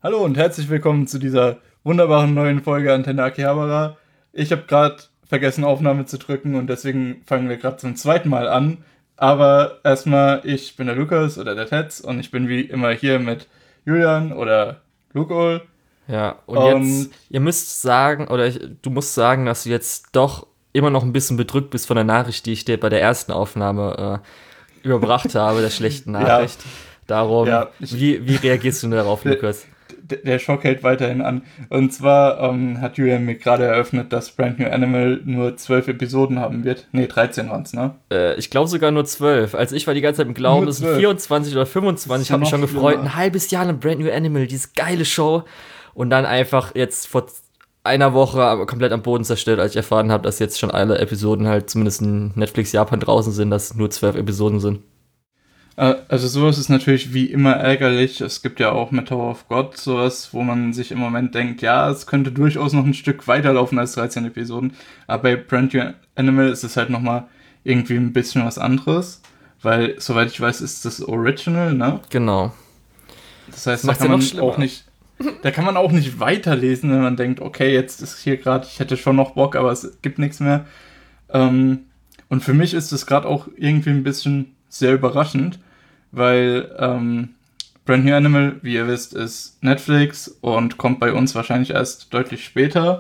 Hallo und herzlich willkommen zu dieser wunderbaren neuen Folge Antenne Akihabara. Ich habe gerade vergessen, Aufnahme zu drücken und deswegen fangen wir gerade zum zweiten Mal an. Aber erstmal, ich bin der Lukas oder der Tetz und ich bin wie immer hier mit Julian oder Lukol. Ja, und Und jetzt, du musst sagen, dass du jetzt doch immer noch ein bisschen bedrückt bist von der Nachricht, die ich dir bei der ersten Aufnahme überbracht habe, der schlechten Nachricht. Darum, ja, wie reagierst du darauf, Lukas? der Schock hält weiterhin an. Und zwar hat Julian mir gerade eröffnet, dass Brand New Animal nur 12 Episoden haben wird. Ne, 13 waren es, ne? Ich glaube sogar nur 12. Also ich war die ganze Zeit im Glauben, Nur es sind 12. 24 oder 25. Ich habe mich schon gefreut. schlimmer. Ein halbes Jahr in Brand New Animal, diese geile Show. Und dann einfach jetzt vor einer Woche komplett am Boden zerstört, als ich erfahren habe, dass jetzt schon alle Episoden halt zumindest in Netflix Japan draußen sind, dass es nur 12 Episoden sind. Also sowas ist natürlich wie immer ärgerlich. Es gibt ja auch mit Tower of God sowas, wo man sich im Moment denkt, ja, es könnte durchaus noch ein Stück weiterlaufen als 13 Episoden. Aber bei Brand New Animal ist es halt nochmal irgendwie ein bisschen was anderes. Weil, soweit ich weiß, ist das Original, ne? Genau. Das heißt, da Macht's kann ja man noch schlimmer. auch nicht, da kann man auch nicht weiterlesen, wenn man denkt, okay, jetzt ist hier gerade, ich hätte schon noch Bock, aber es gibt nichts mehr. Und für mich ist es gerade auch irgendwie ein bisschen sehr überraschend, weil Brand New Animal, wie ihr wisst, ist Netflix und kommt bei uns wahrscheinlich erst deutlich später.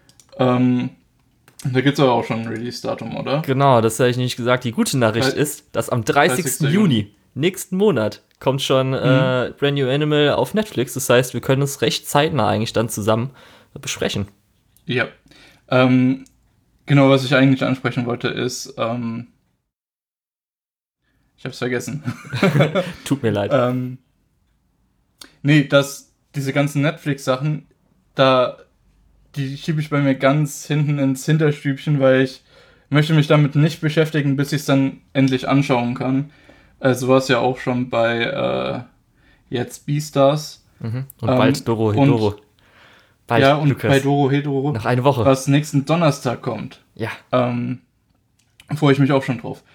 Da gibt es aber auch schon ein Release-Datum, oder? Genau, das habe ich nicht gesagt. Die gute Nachricht ist, dass am 30. Juni, nächsten Monat, kommt schon Brand New Animal auf Netflix. Das heißt, wir können es recht zeitnah eigentlich dann zusammen besprechen. Ja. Genau, was ich eigentlich ansprechen wollte, ist, ich hab's vergessen. Tut mir leid. Nee, diese ganzen Netflix-Sachen, die schiebe ich bei mir ganz hinten ins Hinterstübchen, weil ich möchte mich damit nicht beschäftigen, bis ich es dann endlich anschauen kann. So war es ja auch schon bei jetzt Beastars. Und bald Doro und- Hedoro. Bald, Ja, und Lukas. bei Doro Hedoro, Nach einer Woche. was nächsten Donnerstag kommt. Ja. Freue ich mich auch schon drauf.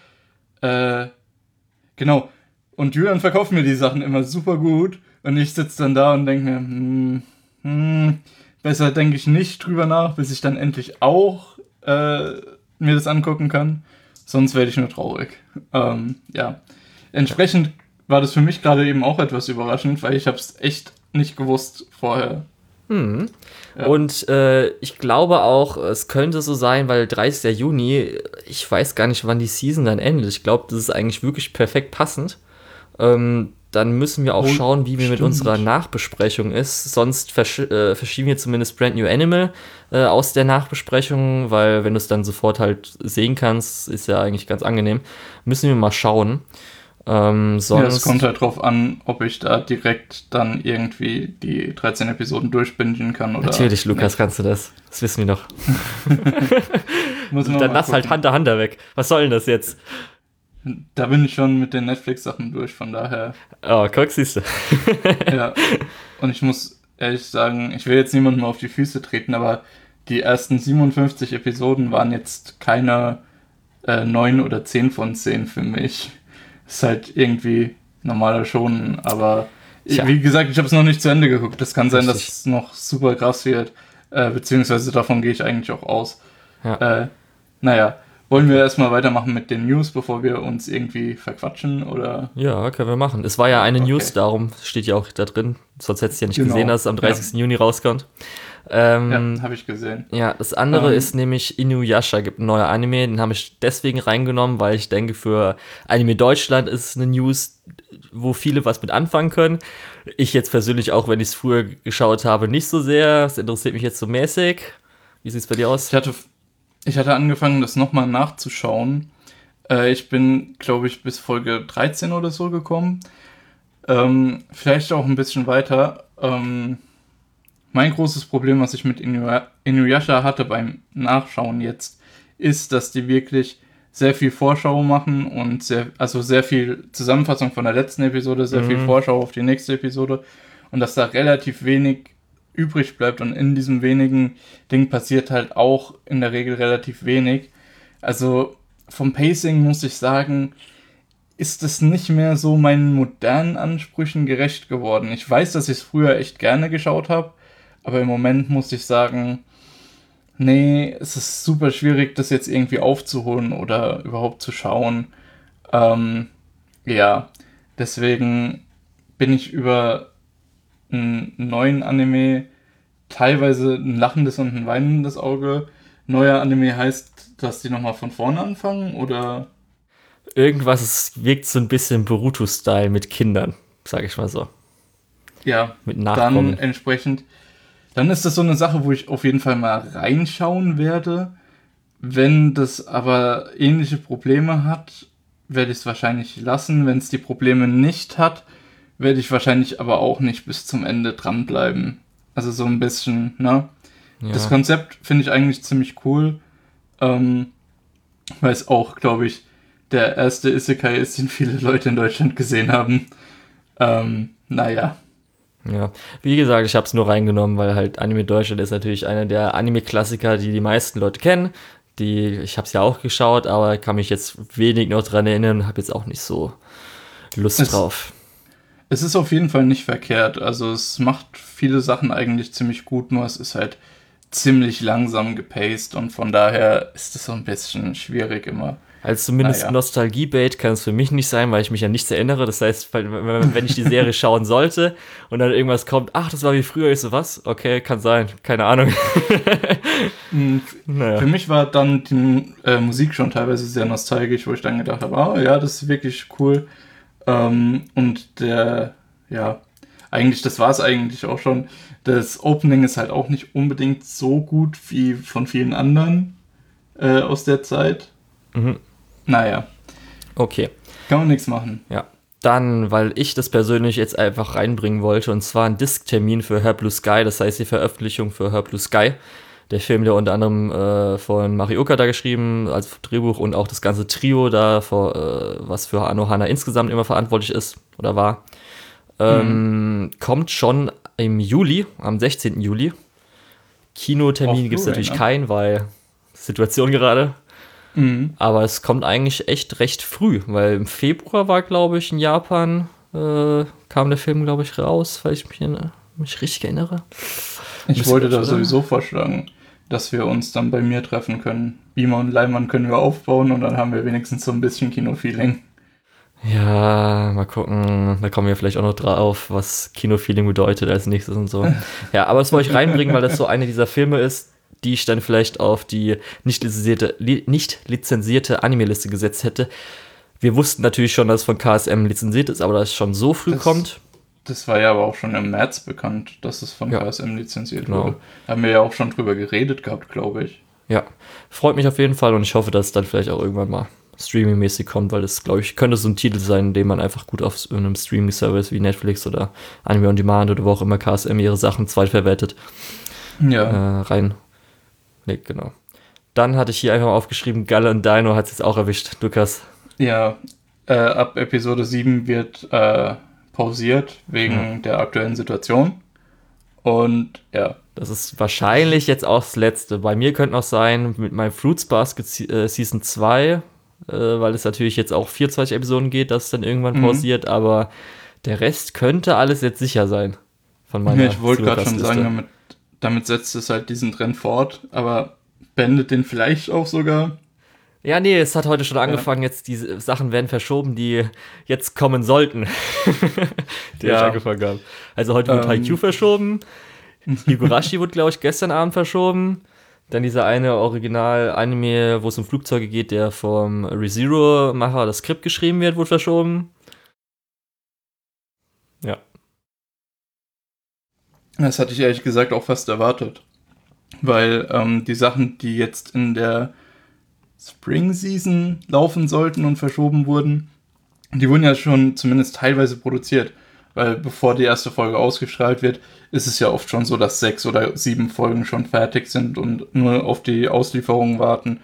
Genau. Und Julian verkauft mir die Sachen immer super gut. Und ich sitze dann da und denke mir, besser denke ich nicht drüber nach, bis ich dann endlich auch mir das angucken kann. Sonst werde ich nur traurig. Ja. Entsprechend war das für mich gerade eben auch etwas überraschend, weil ich habe es echt nicht gewusst vorher. Ja. Und ich glaube auch, es könnte so sein, weil 30. Juni, ich weiß gar nicht, wann die Season dann endet. Ich glaube, das ist eigentlich wirklich perfekt passend. Dann müssen wir auch schauen, wie wir mit unserer Nachbesprechung ist. Sonst verschieben wir zumindest Brand New Animal aus der Nachbesprechung, weil wenn du es dann sofort halt sehen kannst, ist ja eigentlich ganz angenehm. Müssen wir mal schauen. Sonst Ja, es kommt halt drauf an, ob ich da direkt dann irgendwie die 13 Episoden durchbingen kann oder. Natürlich, Lukas, nicht. kannst du das. Das wissen wir doch. Muss man Dann mal lass halt gucken. Hunter weg. Was soll denn das jetzt? Da bin ich schon mit den Netflix-Sachen durch, von daher. Oh, guck, siehst du. Ja. Und ich muss ehrlich sagen, ich will jetzt niemandem auf die Füße treten, aber die ersten 57 Episoden waren jetzt keine 9 oder 10 von 10 für mich. Ist halt irgendwie normaler schon, aber Tja. wie gesagt, ich habe es noch nicht zu Ende geguckt. Das kann sein, dass Richtig. es noch super krass wird, beziehungsweise davon gehe ich eigentlich auch aus. Ja. Naja, wollen wir erstmal weitermachen mit den News, bevor wir uns irgendwie verquatschen, oder? Ja, können wir machen. Es war ja eine Okay. News, darum steht ja auch da drin. Sonst hättest du ja nicht Genau. gesehen, dass es am 30. Juni rauskommt. Ja, habe ich gesehen. Ja, das andere Ähm. ist nämlich Inuyasha, gibt ein neuer Anime, den habe ich deswegen reingenommen, weil ich denke, für Anime Deutschland ist es eine News, wo viele was mit anfangen können. Ich jetzt persönlich auch, wenn ich es früher geschaut habe, nicht so sehr. Es interessiert mich jetzt so mäßig. Wie sieht es bei dir aus? Ich hatte angefangen, das nochmal nachzuschauen. Ich bin, glaube ich, bis Folge 13 oder so gekommen. Vielleicht auch ein bisschen weiter. Mein großes Problem, was ich mit Inuyasha hatte beim Nachschauen jetzt, ist, dass die wirklich sehr viel Vorschau machen und sehr viel Zusammenfassung von der letzten Episode, sehr viel Vorschau auf die nächste Episode und dass da relativ wenig übrig bleibt und in diesem wenigen Ding passiert halt auch in der Regel relativ wenig. Also vom Pacing muss ich sagen, ist es nicht mehr so meinen modernen Ansprüchen gerecht geworden. Ich weiß, dass ich es früher echt gerne geschaut habe, aber im Moment muss ich sagen, nee, es ist super schwierig, das jetzt irgendwie aufzuholen oder überhaupt zu schauen. Ähm, ja, deswegen bin ich über einen neuen Anime teilweise ein lachendes und ein weinendes Auge. Neuer Anime heißt, dass die nochmal von vorne anfangen, oder? Irgendwas, es wirkt so ein bisschen Boruto-Style mit Kindern, sag ich mal so. Ja, Mit dann Nachkommen. entsprechend. Dann ist das so eine Sache, wo ich auf jeden Fall mal reinschauen werde. Wenn das aber ähnliche Probleme hat, werde ich es wahrscheinlich lassen. Wenn es die Probleme nicht hat, werde ich wahrscheinlich aber auch nicht bis zum Ende dranbleiben. Also so ein bisschen, ne? Das Ja. Konzept finde ich eigentlich ziemlich cool, ähm, weil es auch, glaube ich, der erste Isekai ist, den viele Leute in Deutschland gesehen haben. Naja. Ja, wie gesagt, ich habe es nur reingenommen, weil halt Anime Deutschland ist natürlich einer der Anime-Klassiker, die die meisten Leute kennen. Ich habe es ja auch geschaut, aber kann mich jetzt wenig noch dran erinnern und habe jetzt auch nicht so Lust Es, drauf. es ist auf jeden Fall nicht verkehrt. Also es macht viele Sachen eigentlich ziemlich gut, nur es ist halt ziemlich langsam gepaced und von daher ist es so ein bisschen schwierig immer. Also zumindest Naja. Nostalgie-Bait kann es für mich nicht sein, weil ich mich an nichts erinnere. Das heißt, wenn ich die Serie schauen sollte und dann irgendwas kommt, ach, das war wie früher, ich so, was? Okay, kann sein, keine Ahnung. Für Naja. mich war dann die Musik schon teilweise sehr nostalgisch, wo ich dann gedacht habe, ah ja, das ist wirklich cool. Und ja, eigentlich, das war es eigentlich auch schon. Das Opening ist halt auch nicht unbedingt so gut wie von vielen anderen aus der Zeit. Mhm. Naja, Okay. kann man nichts machen. Ja. Dann, weil ich das persönlich jetzt einfach reinbringen wollte, und zwar ein Disktermin für Her Blue Sky, das heißt die Veröffentlichung für Her Blue Sky. Der Film, der unter anderem von Marioka da geschrieben, als Drehbuch und auch das ganze Trio da, was für Anohana insgesamt immer verantwortlich ist oder war, kommt schon im Juli, am 16. Juli. Kinotermin Auf gibt es Blu-ray, natürlich ne? keinen, weil Situation gerade. Mhm. Aber es kommt eigentlich echt recht früh, weil im Februar war, glaube ich, in Japan, kam der Film, glaube ich, raus, weil ich mich richtig erinnere. Ich Müsste wollte das, da oder? sowieso vorschlagen, dass wir uns dann bei mir treffen können. Beamer und Leinwand können wir aufbauen und dann haben wir wenigstens so ein bisschen Kino-Feeling. Ja, mal gucken. Da kommen wir vielleicht auch noch drauf, was Kinofeeling bedeutet als nächstes und so. Ja, aber das wollte ich reinbringen, weil das so eine dieser Filme ist, die ich dann vielleicht auf die nicht lizenzierte Anime-Liste gesetzt hätte. Wir wussten natürlich schon, dass es von KSM lizenziert ist, aber dass es schon so früh Das, kommt. das war ja aber auch schon im März bekannt, dass es von Ja, KSM lizenziert genau. wurde. Haben wir ja auch schon drüber geredet gehabt, glaube ich. Ja, freut mich auf jeden Fall und ich hoffe, dass es dann vielleicht auch irgendwann mal streaming-mäßig kommt, weil das, glaube ich, könnte so ein Titel sein, den man einfach gut auf einem Streaming-Service wie Netflix oder Anime On Demand oder wo auch immer KSM ihre Sachen zweitverwertet Ja, rein. Nee, genau. Dann hatte ich hier einfach mal aufgeschrieben, Galle und Dino hat es jetzt auch erwischt. Lukas. ja. Ab Episode 7 wird pausiert wegen der aktuellen Situation. Und ja, Das ist wahrscheinlich jetzt auch das letzte. Bei mir könnte noch sein, mit meinem Fruits Basket Season 2, weil es natürlich jetzt auch 24 Episoden geht, dass es dann irgendwann pausiert, aber der Rest könnte alles jetzt sicher sein. Von meiner ich wollte gerade schon Lucas-Liste. sagen, damit setzt es halt diesen Trend fort, aber beendet den vielleicht auch sogar. Ja, nee, es hat heute schon angefangen, jetzt diese Sachen werden verschoben, die jetzt kommen sollten. Die ich Ja. angefangen habe. Also heute wird Haikyuu verschoben. Higurashi wurde, glaube ich, gestern Abend verschoben. Dann dieser eine Original-Anime, wo es um Flugzeuge geht, der vom ReZero-Macher das Skript geschrieben wird, wurde verschoben. Ja. Das hatte ich ehrlich gesagt auch fast erwartet. Weil die Sachen, die jetzt in der Spring Season laufen sollten und verschoben wurden, die wurden ja schon zumindest teilweise produziert. Weil bevor die erste Folge ausgestrahlt wird, ist es ja oft schon so, dass 6 oder 7 Folgen schon fertig sind und nur auf die Auslieferung warten.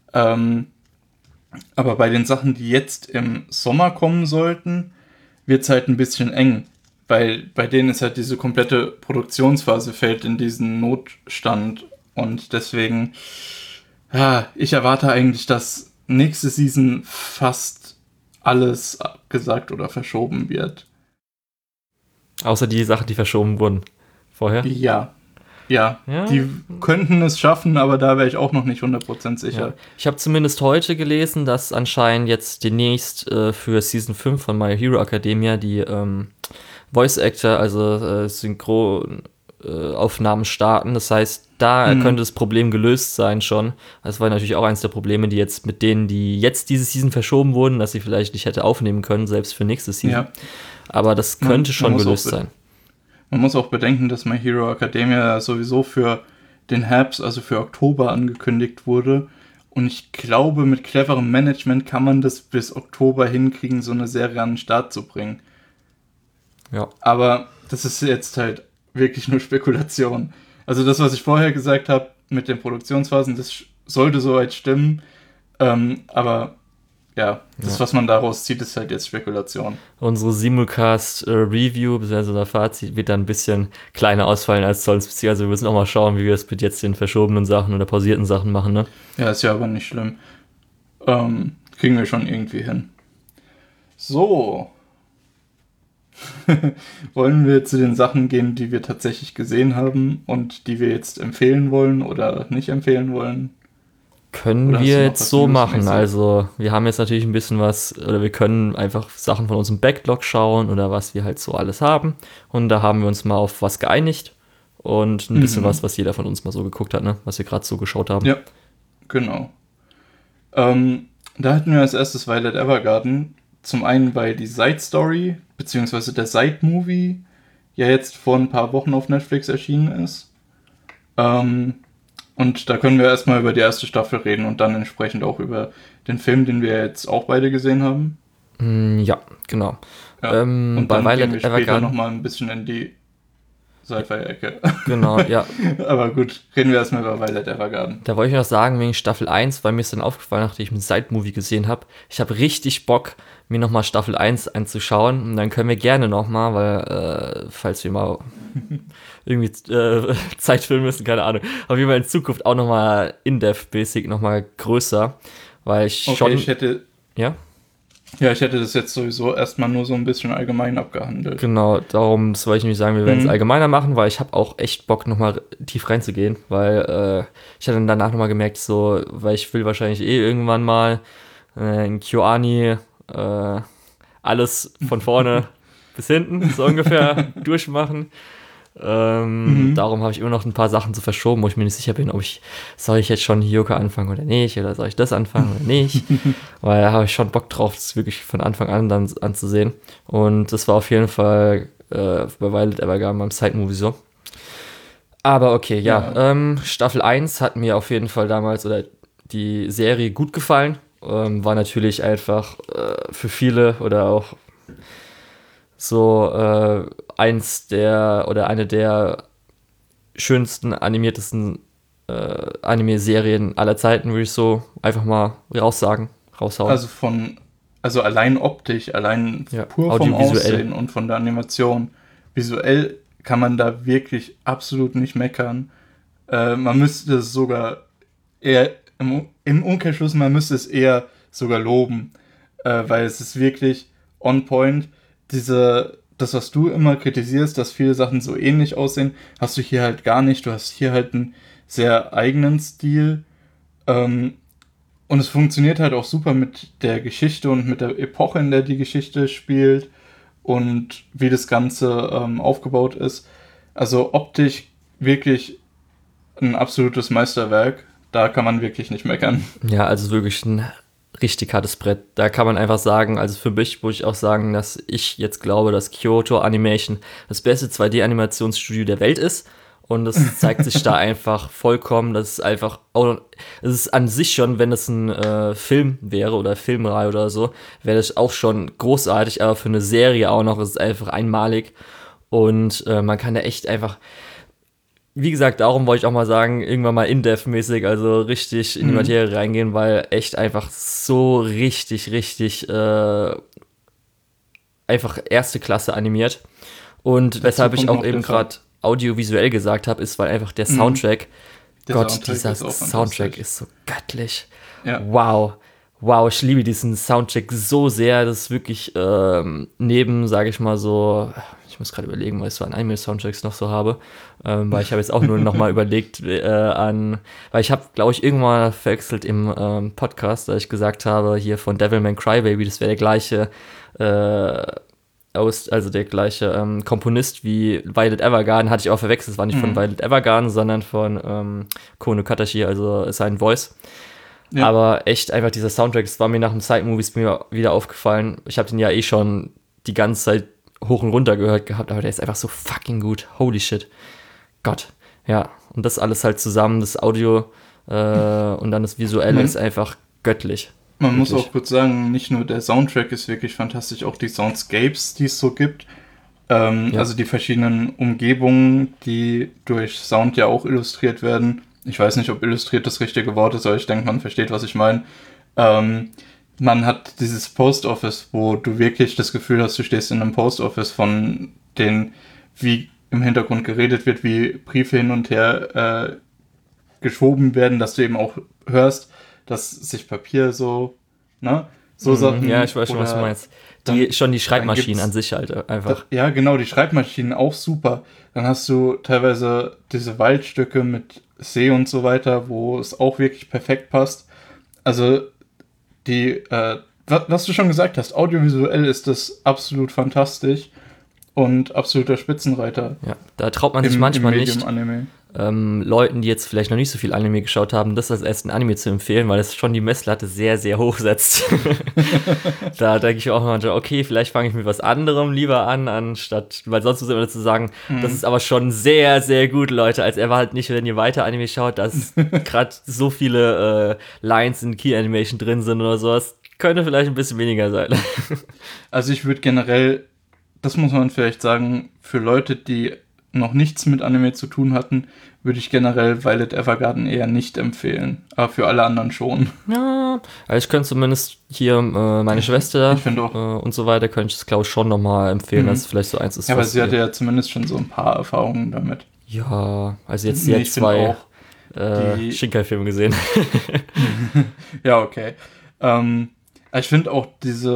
Aber bei den Sachen, die jetzt im Sommer kommen sollten, wird es halt ein bisschen eng. Weil bei denen ist halt diese komplette Produktionsphase fällt in diesen Notstand. Und deswegen, ja, ich erwarte eigentlich, dass nächste Season fast alles abgesagt oder verschoben wird. Außer die Sachen, die verschoben wurden vorher. Ja, die könnten es schaffen, aber da wäre ich auch noch nicht 100% sicher. Ja. Ich habe zumindest heute gelesen, dass anscheinend jetzt demnächst für Season 5 von My Hero Academia die Voice Actor, also Synchronaufnahmen starten. Das heißt, da könnte das Problem gelöst sein schon. Das war natürlich auch eins der Probleme, die jetzt mit denen, die jetzt diese Season verschoben wurden, dass sie vielleicht nicht hätte aufnehmen können, selbst für nächste Season. Ja. Aber das könnte schon gelöst sein. Man muss auch bedenken, dass My Hero Academia sowieso für den Herbst, also für Oktober, angekündigt wurde. Und ich glaube, mit cleverem Management kann man das bis Oktober hinkriegen, so eine Serie an den Start zu bringen. Ja. Aber das ist jetzt halt wirklich nur Spekulation. Also das, was ich vorher gesagt habe mit den Produktionsphasen, das sollte soweit stimmen. Aber ja, das, was man daraus zieht, ist halt jetzt Spekulation. Unsere Simulcast-Review, beziehungsweise unser Fazit, wird dann ein bisschen kleiner ausfallen als sonst. Also wir müssen auch mal schauen, wie wir es mit jetzt den verschobenen Sachen oder pausierten Sachen machen, ne? Ja, ist ja aber nicht schlimm. Kriegen wir schon irgendwie hin. So. Wollen wir zu den Sachen gehen, die wir tatsächlich gesehen haben und die wir jetzt empfehlen wollen oder nicht empfehlen wollen? Können wir jetzt so machen, also wir haben jetzt natürlich ein bisschen was, oder wir können einfach Sachen von unserem Backlog schauen oder was wir halt so alles haben und da haben wir uns mal auf was geeinigt und ein bisschen was jeder von uns mal so geguckt hat, ne, was wir gerade so geschaut haben. Ja, genau. Da hatten wir als erstes Violet Evergarden, zum einen weil die Side-Story, beziehungsweise der Side-Movie ja jetzt vor ein paar Wochen auf Netflix erschienen ist. Und da können wir erstmal über die erste Staffel reden und dann entsprechend auch über den Film, den wir jetzt auch beide gesehen haben. Ja, genau. Ja. Und bei Violet gehen wir später nochmal ein bisschen in die Sci-Fi-Ecke. Genau, ja. Aber gut, reden wir erstmal über Violet Evergarden. Da wollte ich noch sagen, wegen Staffel 1, weil mir ist dann aufgefallen, nachdem ich einen Side-Movie gesehen habe, ich habe richtig Bock, mir nochmal Staffel 1 anzuschauen. Und dann können wir gerne nochmal, weil, falls wir mal irgendwie Zeit füllen müssen, keine Ahnung, auf jeden Fall in Zukunft auch nochmal in-depth-basic nochmal größer, weil ich schon... Ich hätte das jetzt sowieso erstmal nur so ein bisschen allgemein abgehandelt. Genau, darum wollte ich nämlich sagen, wir werden es allgemeiner machen, weil ich habe auch echt Bock, nochmal tief reinzugehen, weil ich hatte dann danach nochmal gemerkt, so, weil ich will wahrscheinlich irgendwann mal in KyoAni alles von vorne bis hinten, so ungefähr, durchmachen. Darum habe ich immer noch ein paar Sachen zu verschoben, wo ich mir nicht sicher bin, soll ich jetzt schon Hyoka anfangen oder nicht, oder soll ich das anfangen oder nicht, weil da habe ich schon Bock drauf, das wirklich von Anfang an dann anzusehen, und das war auf jeden Fall bei Violet Evergarden beim Side-Movie so. Aber okay, Staffel 1 hat mir auf jeden Fall damals, oder die Serie, gut gefallen, war natürlich einfach für viele oder auch so eine der schönsten, animiertesten Anime-Serien aller Zeiten, würde ich so einfach mal raushauen. Also allein optisch, pur vom Aussehen und von der Animation. Visuell kann man da wirklich absolut nicht meckern. Man müsste es sogar eher, im Umkehrschluss, man müsste es eher sogar loben, weil es ist wirklich on point. Das, was du immer kritisierst, dass viele Sachen so ähnlich aussehen, hast du hier halt gar nicht. Du hast hier halt einen sehr eigenen Stil. Und es funktioniert halt auch super mit der Geschichte und mit der Epoche, in der die Geschichte spielt und wie das Ganze aufgebaut ist. Also optisch wirklich ein absolutes Meisterwerk. Da kann man wirklich nicht meckern. Ja, also wirklich ein richtig hartes Brett. Da kann man einfach sagen, also für mich muss ich auch sagen, dass ich jetzt glaube, dass Kyoto Animation das beste 2D-Animationsstudio der Welt ist. Und das zeigt sich da einfach vollkommen. Das ist einfach, es ist an sich schon, wenn es ein Film wäre oder Filmreihe oder so, wäre das auch schon großartig, aber für eine Serie auch noch ist es einfach einmalig. Und man kann da echt einfach, wie gesagt, darum wollte ich auch mal sagen, irgendwann mal in-depth-mäßig, also richtig in die Materie reingehen, weil echt einfach so richtig einfach erste Klasse animiert. Und weshalb ich auch eben gerade audiovisuell gesagt habe, ist, weil einfach der Soundtrack, dieser Soundtrack ist so göttlich. Ja. Wow. wow, ich liebe diesen Soundtrack so sehr. Das ist wirklich neben, sage ich mal so, ich muss gerade überlegen, was ich so an Anime-Soundtracks noch so habe, weil ich habe jetzt auch nur noch mal überlegt weil ich habe, glaube ich, irgendwann mal verwechselt im Podcast, da ich gesagt habe, hier von Devilman Crybaby, das wäre der gleiche der gleiche Komponist wie Violet Evergarden, hatte ich auch verwechselt. Es war nicht von Violet Evergarden, sondern von Kono Katashi, also sein Voice. Ja. Aber echt einfach dieser Soundtrack, das war mir nach dem Side-Movies mir wieder aufgefallen. Ich habe den ja eh schon die ganze Zeit hoch und runter gehört gehabt, aber der ist einfach so fucking gut. Holy shit. Gott. Ja, und das alles halt zusammen, das Audio und dann das Visuelle ist einfach göttlich. Man muss auch kurz sagen, nicht nur der Soundtrack ist wirklich fantastisch, auch die Soundscapes, die es so gibt. Also die verschiedenen Umgebungen, die durch Sound ja auch illustriert werden. Ich weiß nicht, ob illustriert das richtige Wort ist, aber ich denke, man versteht, was ich meine. Man hat dieses Post Office, wo du wirklich das Gefühl hast, du stehst in einem Post Office, von denen, wie im Hintergrund geredet wird, wie Briefe hin und her geschoben werden, dass du eben auch hörst, dass sich Papier so, ne, so Sachen. Ja, ich weiß schon, was du meinst. Die Schreibmaschinen an sich halt einfach. Ja, genau, die Schreibmaschinen auch super. Dann hast du teilweise diese Waldstücke mit See und so weiter, wo es auch wirklich perfekt passt. Also was du schon gesagt hast, audiovisuell ist das absolut fantastisch und absoluter Spitzenreiter. Ja, da traut man sich manchmal nicht, Leuten, die jetzt vielleicht noch nicht so viel Anime geschaut haben, das als ersten Anime zu empfehlen, weil es schon die Messlatte sehr, sehr hoch setzt. Da denke ich auch manchmal, okay, vielleicht fange ich mit was anderem lieber an, anstatt, weil sonst muss ich immer dazu sagen, das ist aber schon sehr, sehr gut, Leute. Als erwartet nicht, wenn ihr weiter Anime schaut, dass gerade so viele Lines in Key Animation drin sind oder sowas, könnte vielleicht ein bisschen weniger sein. Also ich würde generell, das muss man vielleicht sagen, für Leute, die noch nichts mit Anime zu tun hatten, würde ich generell Violet Evergarden eher nicht empfehlen. Aber für alle anderen schon. Ja, also ich könnte zumindest hier meine Schwester und so weiter, könnte ich das, glaube ich, schon nochmal empfehlen, dass es vielleicht so eins ist. Ja, aber sie hatte ja zumindest schon so ein paar Erfahrungen damit. Ja, also jetzt die 2 Shinkai-Filme gesehen. Ja, okay. Ich finde auch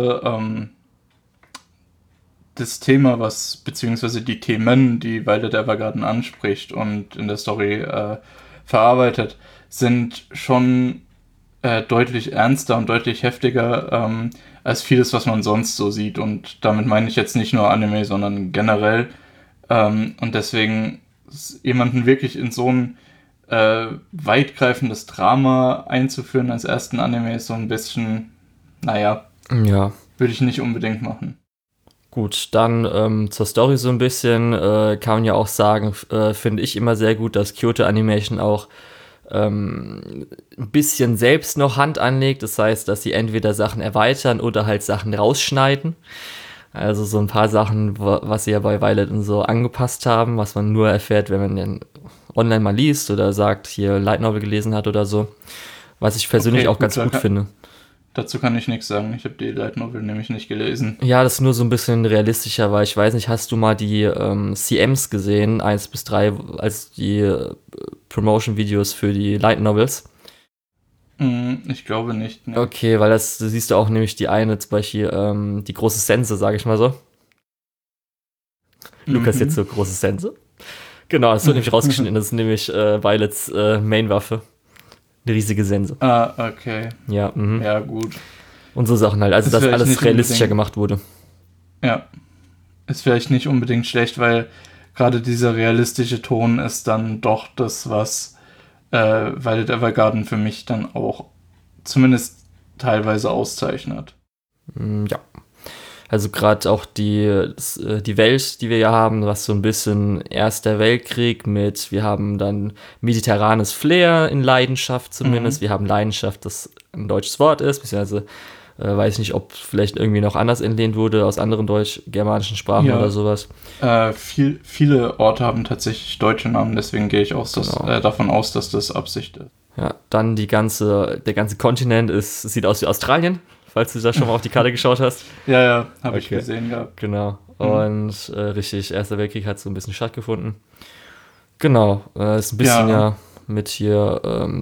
das Thema, beziehungsweise die Themen, die Violet Evergarden anspricht und in der Story verarbeitet, sind schon deutlich ernster und deutlich heftiger als vieles, was man sonst so sieht. Und damit meine ich jetzt nicht nur Anime, sondern generell. Und deswegen jemanden wirklich in so ein weitgreifendes Drama einzuführen als ersten Anime ist so ein bisschen, naja, würde ich nicht unbedingt machen. Gut, dann zur Story so ein bisschen, kann man ja auch sagen, finde ich immer sehr gut, dass Kyoto Animation auch ein bisschen selbst noch Hand anlegt. Das heißt, dass sie entweder Sachen erweitern oder halt Sachen rausschneiden. Also so ein paar Sachen, was sie ja bei Violet und so angepasst haben, was man nur erfährt, wenn man den online mal liest oder sagt, hier Light Novel gelesen hat oder so. Was ich persönlich auch ganz gut finde. Dazu kann ich nichts sagen. Ich habe die Light Novel nämlich nicht gelesen. Ja, das ist nur so ein bisschen realistischer, weil ich weiß nicht, hast du mal die CMs gesehen, 1 bis 3, als die Promotion-Videos für die Light Novels? Ich glaube nicht. Ne. Okay, weil da siehst du auch nämlich die eine, zum Beispiel die große Sense, sage ich mal so. Lukas jetzt so große Sense. Genau, das wird nämlich rausgeschnitten. Das ist nämlich Violets Main-Waffe. Eine riesige Sense. Ah, okay. Ja, ja, gut. Und so Sachen halt. Also, dass alles realistischer gemacht wurde. Ja. Ist vielleicht nicht unbedingt schlecht, weil gerade dieser realistische Ton ist dann doch das, was Violet Evergarden für mich dann auch zumindest teilweise auszeichnet. Ja. Also gerade auch die Welt, die wir ja haben, was so ein bisschen Erster Weltkrieg mit, wir haben dann mediterranes Flair in Leidenschaft zumindest, wir haben Leidenschaft, das ein deutsches Wort ist, beziehungsweise weiß nicht, ob vielleicht irgendwie noch anders entlehnt wurde aus anderen deutsch-germanischen Sprachen oder sowas. Viele Orte haben tatsächlich deutsche Namen, deswegen gehe ich davon aus, dass das Absicht ist. Ja, dann der ganze Kontinent sieht aus wie Australien. Falls du da schon mal auf die Karte geschaut hast. Ja, habe ich gesehen gehabt. Genau. Und richtig, Erster Weltkrieg hat so ein bisschen stattgefunden. Genau, ist ein bisschen mit hier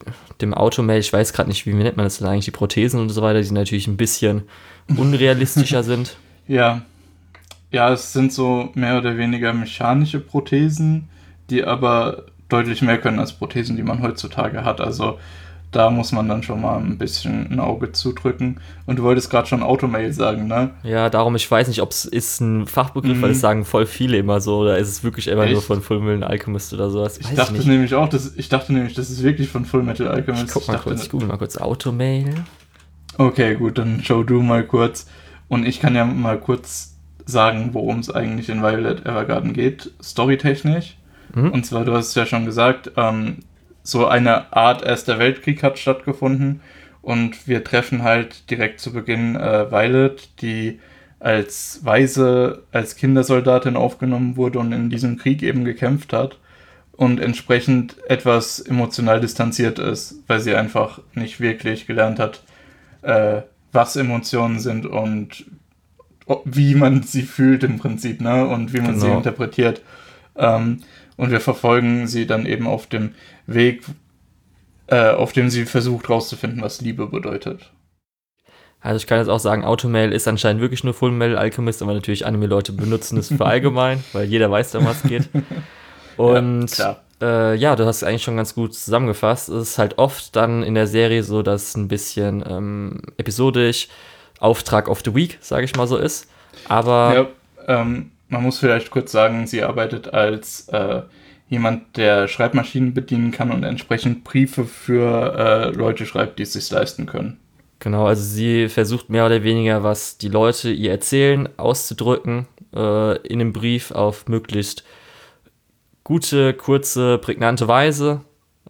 dem Automate, ich weiß gerade nicht, wie nennt man das denn eigentlich, die Prothesen und so weiter, die natürlich ein bisschen unrealistischer sind. Ja. Ja, es sind so mehr oder weniger mechanische Prothesen, die aber deutlich mehr können als Prothesen, die man heutzutage hat. Also da muss man dann schon mal ein bisschen ein Auge zudrücken. Und du wolltest gerade schon Automail sagen, ne? Ja, darum, ich weiß nicht, ob es ist ein Fachbegriff, weil das sagen voll viele immer so, oder ist es wirklich immer nur von Fullmetal Alchemist oder sowas? Ich dachte nämlich, das ist wirklich von Fullmetal Alchemist. Ich google mal kurz Automail. Okay, gut, dann schau du mal kurz. Und ich kann ja mal kurz sagen, worum es eigentlich in Violet Evergarden geht, storytechnisch. Und zwar, du hast es ja schon gesagt, so eine Art Erster Weltkrieg hat stattgefunden und wir treffen halt direkt zu Beginn Violet, die als Waise, als Kindersoldatin aufgenommen wurde und in diesem Krieg eben gekämpft hat und entsprechend etwas emotional distanziert ist, weil sie einfach nicht wirklich gelernt hat, was Emotionen sind und wie man sie fühlt im Prinzip, ne? Und wie man sie interpretiert. Und wir verfolgen sie dann eben auf dem Weg, auf dem sie versucht rauszufinden, was Liebe bedeutet. Also ich kann jetzt auch sagen, Automail ist anscheinend wirklich nur Fullmetal Alchemist, aber natürlich Anime-Leute benutzen es für allgemein, weil jeder weiß, um was es geht. Und ja, du hast es eigentlich schon ganz gut zusammengefasst. Es ist halt oft dann in der Serie so, dass ein bisschen episodisch Auftrag of the Week, sage ich mal so ist. Aber man muss vielleicht kurz sagen, sie arbeitet als jemand, der Schreibmaschinen bedienen kann und entsprechend Briefe für Leute schreibt, die es sich leisten können. Genau, also sie versucht mehr oder weniger, was die Leute ihr erzählen, auszudrücken in einem Brief auf möglichst gute, kurze, prägnante Weise,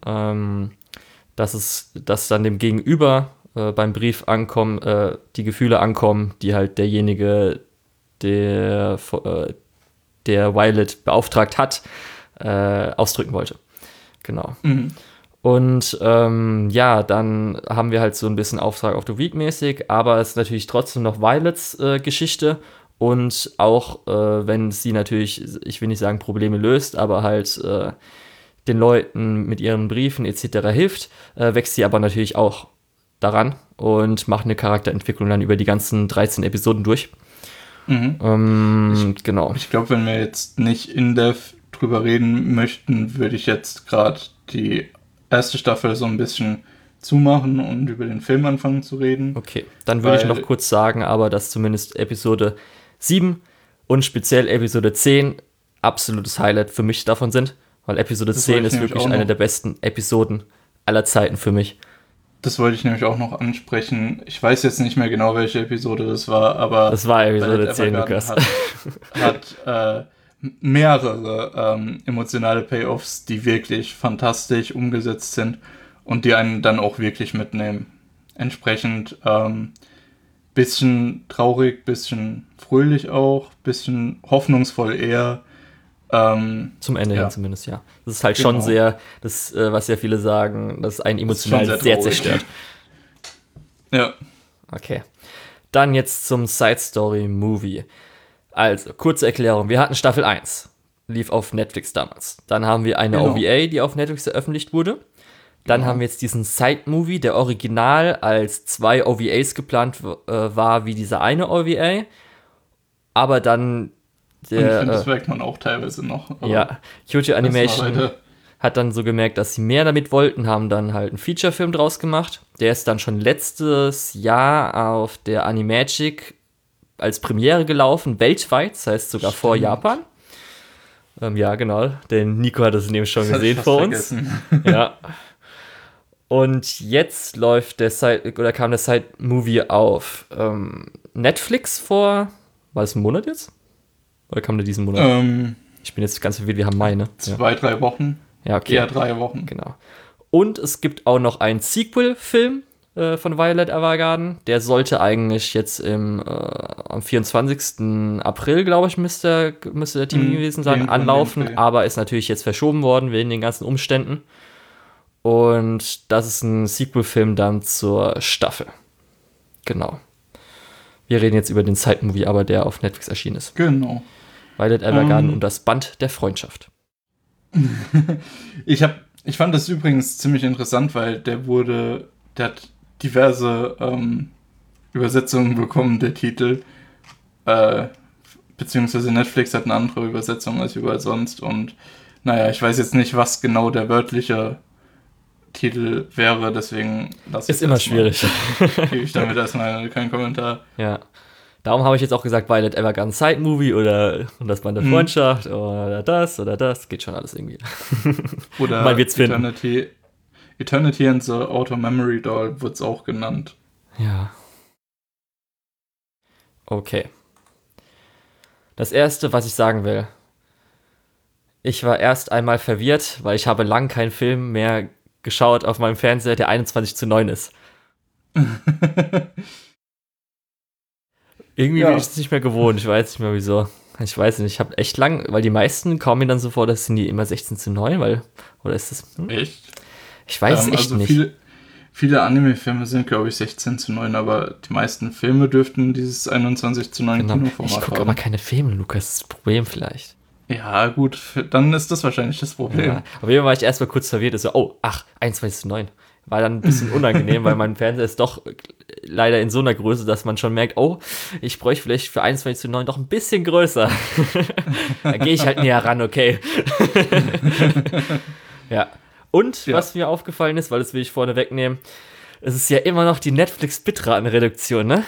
dass dann dem Gegenüber beim Brief ankommen, die Gefühle ankommen, die halt derjenige, der Violet beauftragt hat, ausdrücken wollte. Genau. Und ja, dann haben wir halt so ein bisschen Auftrag of the Week mäßig, aber es ist natürlich trotzdem noch Violets Geschichte und auch wenn sie natürlich, ich will nicht sagen Probleme löst, aber halt den Leuten mit ihren Briefen etc. hilft, wächst sie aber natürlich auch daran und macht eine Charakterentwicklung dann über die ganzen 13 Episoden durch. Genau. Ich glaube, wenn wir jetzt nicht in-depth drüber reden möchten, würde ich jetzt gerade die erste Staffel so ein bisschen zumachen und über den Film anfangen zu reden. Okay, dann würde ich noch kurz sagen, aber dass zumindest Episode 7 und speziell Episode 10 absolutes Highlight für mich davon sind, weil Episode 10 ist wirklich eine der besten Episoden aller Zeiten für mich. Das wollte ich nämlich auch noch ansprechen. Ich weiß jetzt nicht mehr genau, welche Episode das war, aber das war Episode 10, Lukas. Hat mehrere emotionale Payoffs, die wirklich fantastisch umgesetzt sind und die einen dann auch wirklich mitnehmen. Entsprechend bisschen traurig, bisschen fröhlich auch, bisschen hoffnungsvoll eher. Zum Ende hin zumindest, ja. Das ist halt schon sehr, das, was ja viele sagen, das einen emotional sehr zerstört. Ja. Okay. Dann jetzt zum Side-Story-Movie. Also, kurze Erklärung. Wir hatten Staffel 1. Lief auf Netflix damals. Dann haben wir eine OVA, die auf Netflix veröffentlicht wurde. Dann haben wir jetzt diesen Side-Movie, der original als 2 OVAs geplant war, wie diese eine OVA. Aber dann und ich finde, das merkt man auch teilweise noch. Ja, Kyoto Animation hat dann so gemerkt, dass sie mehr damit wollten, haben dann halt einen Feature-Film draus gemacht. Der ist dann schon letztes Jahr auf der Animagic als Premiere gelaufen, weltweit, das heißt sogar vor Japan. Ja, genau, denn Nico hat das nämlich schon gesehen vor uns. Ja. Und jetzt läuft kam der Side-Movie auf Netflix vor, war das ein Monat jetzt? Oder kam der diesen Monat? Ich bin jetzt ganz verwirrt, wir haben Mai, ne? 2-3 Wochen. Ja, okay. Eher 3 Wochen. Genau. Und es gibt auch noch einen Sequel-Film von Violet Evergarden. Der sollte eigentlich jetzt am 24. April, glaube ich, müsste der Termin gewesen sein, anlaufen. Aber ist natürlich jetzt verschoben worden wegen den ganzen Umständen. Und das ist ein Sequel-Film dann zur Staffel. Genau. Wir reden jetzt über den Side-Movie, aber der auf Netflix erschienen ist. Genau. Violet Evergarden und das Band der Freundschaft. Ich Ich fand das übrigens ziemlich interessant, weil der hat diverse Übersetzungen bekommen, der Titel. Beziehungsweise Netflix hat eine andere Übersetzung als überall sonst. Und naja, ich weiß jetzt nicht, was genau der wörtliche Titel wäre, deswegen lasse ich ist immer schwierig. Gebe ich damit erstmal keinen Kommentar. Ja. Darum habe ich jetzt auch gesagt, Violet Evergarden Side Movie oder Und das Band der Freundschaft oder das. Geht schon alles irgendwie. Oder man wird's finden. Eternity and the Outer Memory Doll wird es auch genannt. Ja. Okay. Das erste, was ich sagen will. Ich war erst einmal verwirrt, weil ich habe lang keinen Film mehr geschaut auf meinem Fernseher, der 21:9 ist. Irgendwie bin ich es nicht mehr gewohnt. Ich weiß nicht mehr wieso. Ich weiß nicht, ich habe echt lang, weil die meisten kommen mir dann so vor, dass sind die immer 16:9, weil, oder ist das? Echt? Ich weiß echt also nicht. Viele Anime-Filme sind, glaube ich, 16:9, aber die meisten Filme dürften dieses 21:9 Kinoformat haben. Ich gucke aber keine Filme, Lukas, das ist das Problem vielleicht. Ja, gut, dann ist das wahrscheinlich das Problem. Ja, auf jeden Fall war ich erstmal kurz verwirrt, so, 21:9. War dann ein bisschen unangenehm, weil mein Fernseher ist doch leider in so einer Größe, dass man schon merkt, ich bräuchte vielleicht für 21:9 doch ein bisschen größer. Da gehe ich halt näher ran, okay. Ja. Und was mir aufgefallen ist, weil das will ich vorne wegnehmen, es ist ja immer noch die Netflix-Bitratenreduktion, ne?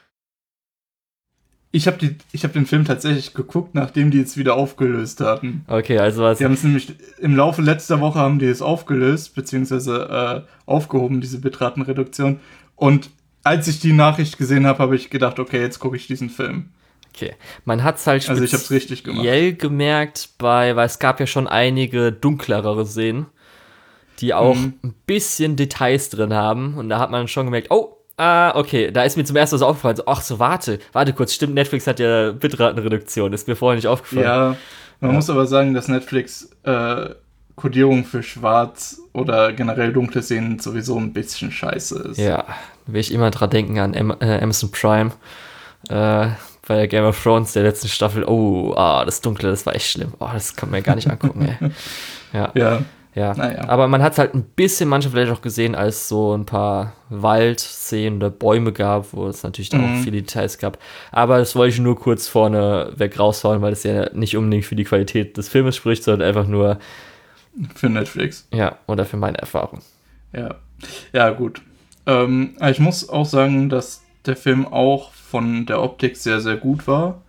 Ich hab den Film tatsächlich geguckt, nachdem die es wieder aufgelöst hatten. Okay, also was? Die haben es nämlich im Laufe letzter Woche haben die es aufgelöst, beziehungsweise aufgehoben, diese Bitratenreduktion. Und als ich die Nachricht gesehen habe, habe ich gedacht, okay, jetzt gucke ich diesen Film. Okay, man hat es halt speziell ich hab's richtig gemacht. Gemerkt, weil es gab ja schon einige dunklerere Szenen, die auch ein bisschen Details drin haben. Und da hat man schon gemerkt, okay, da ist mir zum ersten Mal so aufgefallen, warte kurz, stimmt, Netflix hat ja Bitratenreduktion, ist mir vorher nicht aufgefallen. Ja, man muss aber sagen, dass Netflix Kodierung für schwarz oder generell dunkle Szenen sowieso ein bisschen scheiße ist. Ja, will ich immer dran denken an Amazon Prime, bei der Game of Thrones, der letzten Staffel, das Dunkle, das war echt schlimm. Das kann man ja gar nicht angucken, ey. Ja. Naja. Aber man hat es halt ein bisschen manchmal vielleicht auch gesehen, als so ein paar Waldszenen oder Bäume gab, wo es natürlich auch viele Details gab. Aber das wollte ich nur kurz vorne weg raushauen, weil es ja nicht unbedingt für die Qualität des Filmes spricht, sondern einfach nur für Netflix. Ja, oder für meine Erfahrung. Ja, gut. Ich muss auch sagen, dass der Film auch von der Optik sehr, sehr gut war.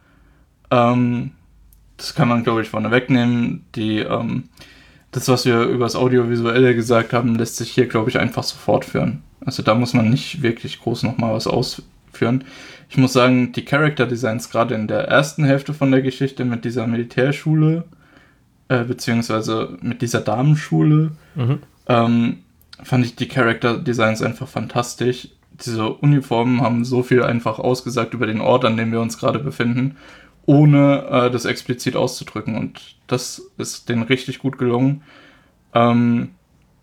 Das kann man, glaube ich, vorne wegnehmen. Das, was wir über das Audiovisuelle gesagt haben, lässt sich hier, glaube ich, einfach so fortführen. Also da muss man nicht wirklich groß nochmal was ausführen. Ich muss sagen, die Character Designs gerade in der ersten Hälfte von der Geschichte mit dieser Militärschule, beziehungsweise mit dieser Damenschule, fand ich die Character Designs einfach fantastisch. Diese Uniformen haben so viel einfach ausgesagt über den Ort, an dem wir uns gerade befinden, ohne das explizit auszudrücken. Und das ist denen richtig gut gelungen. Dann,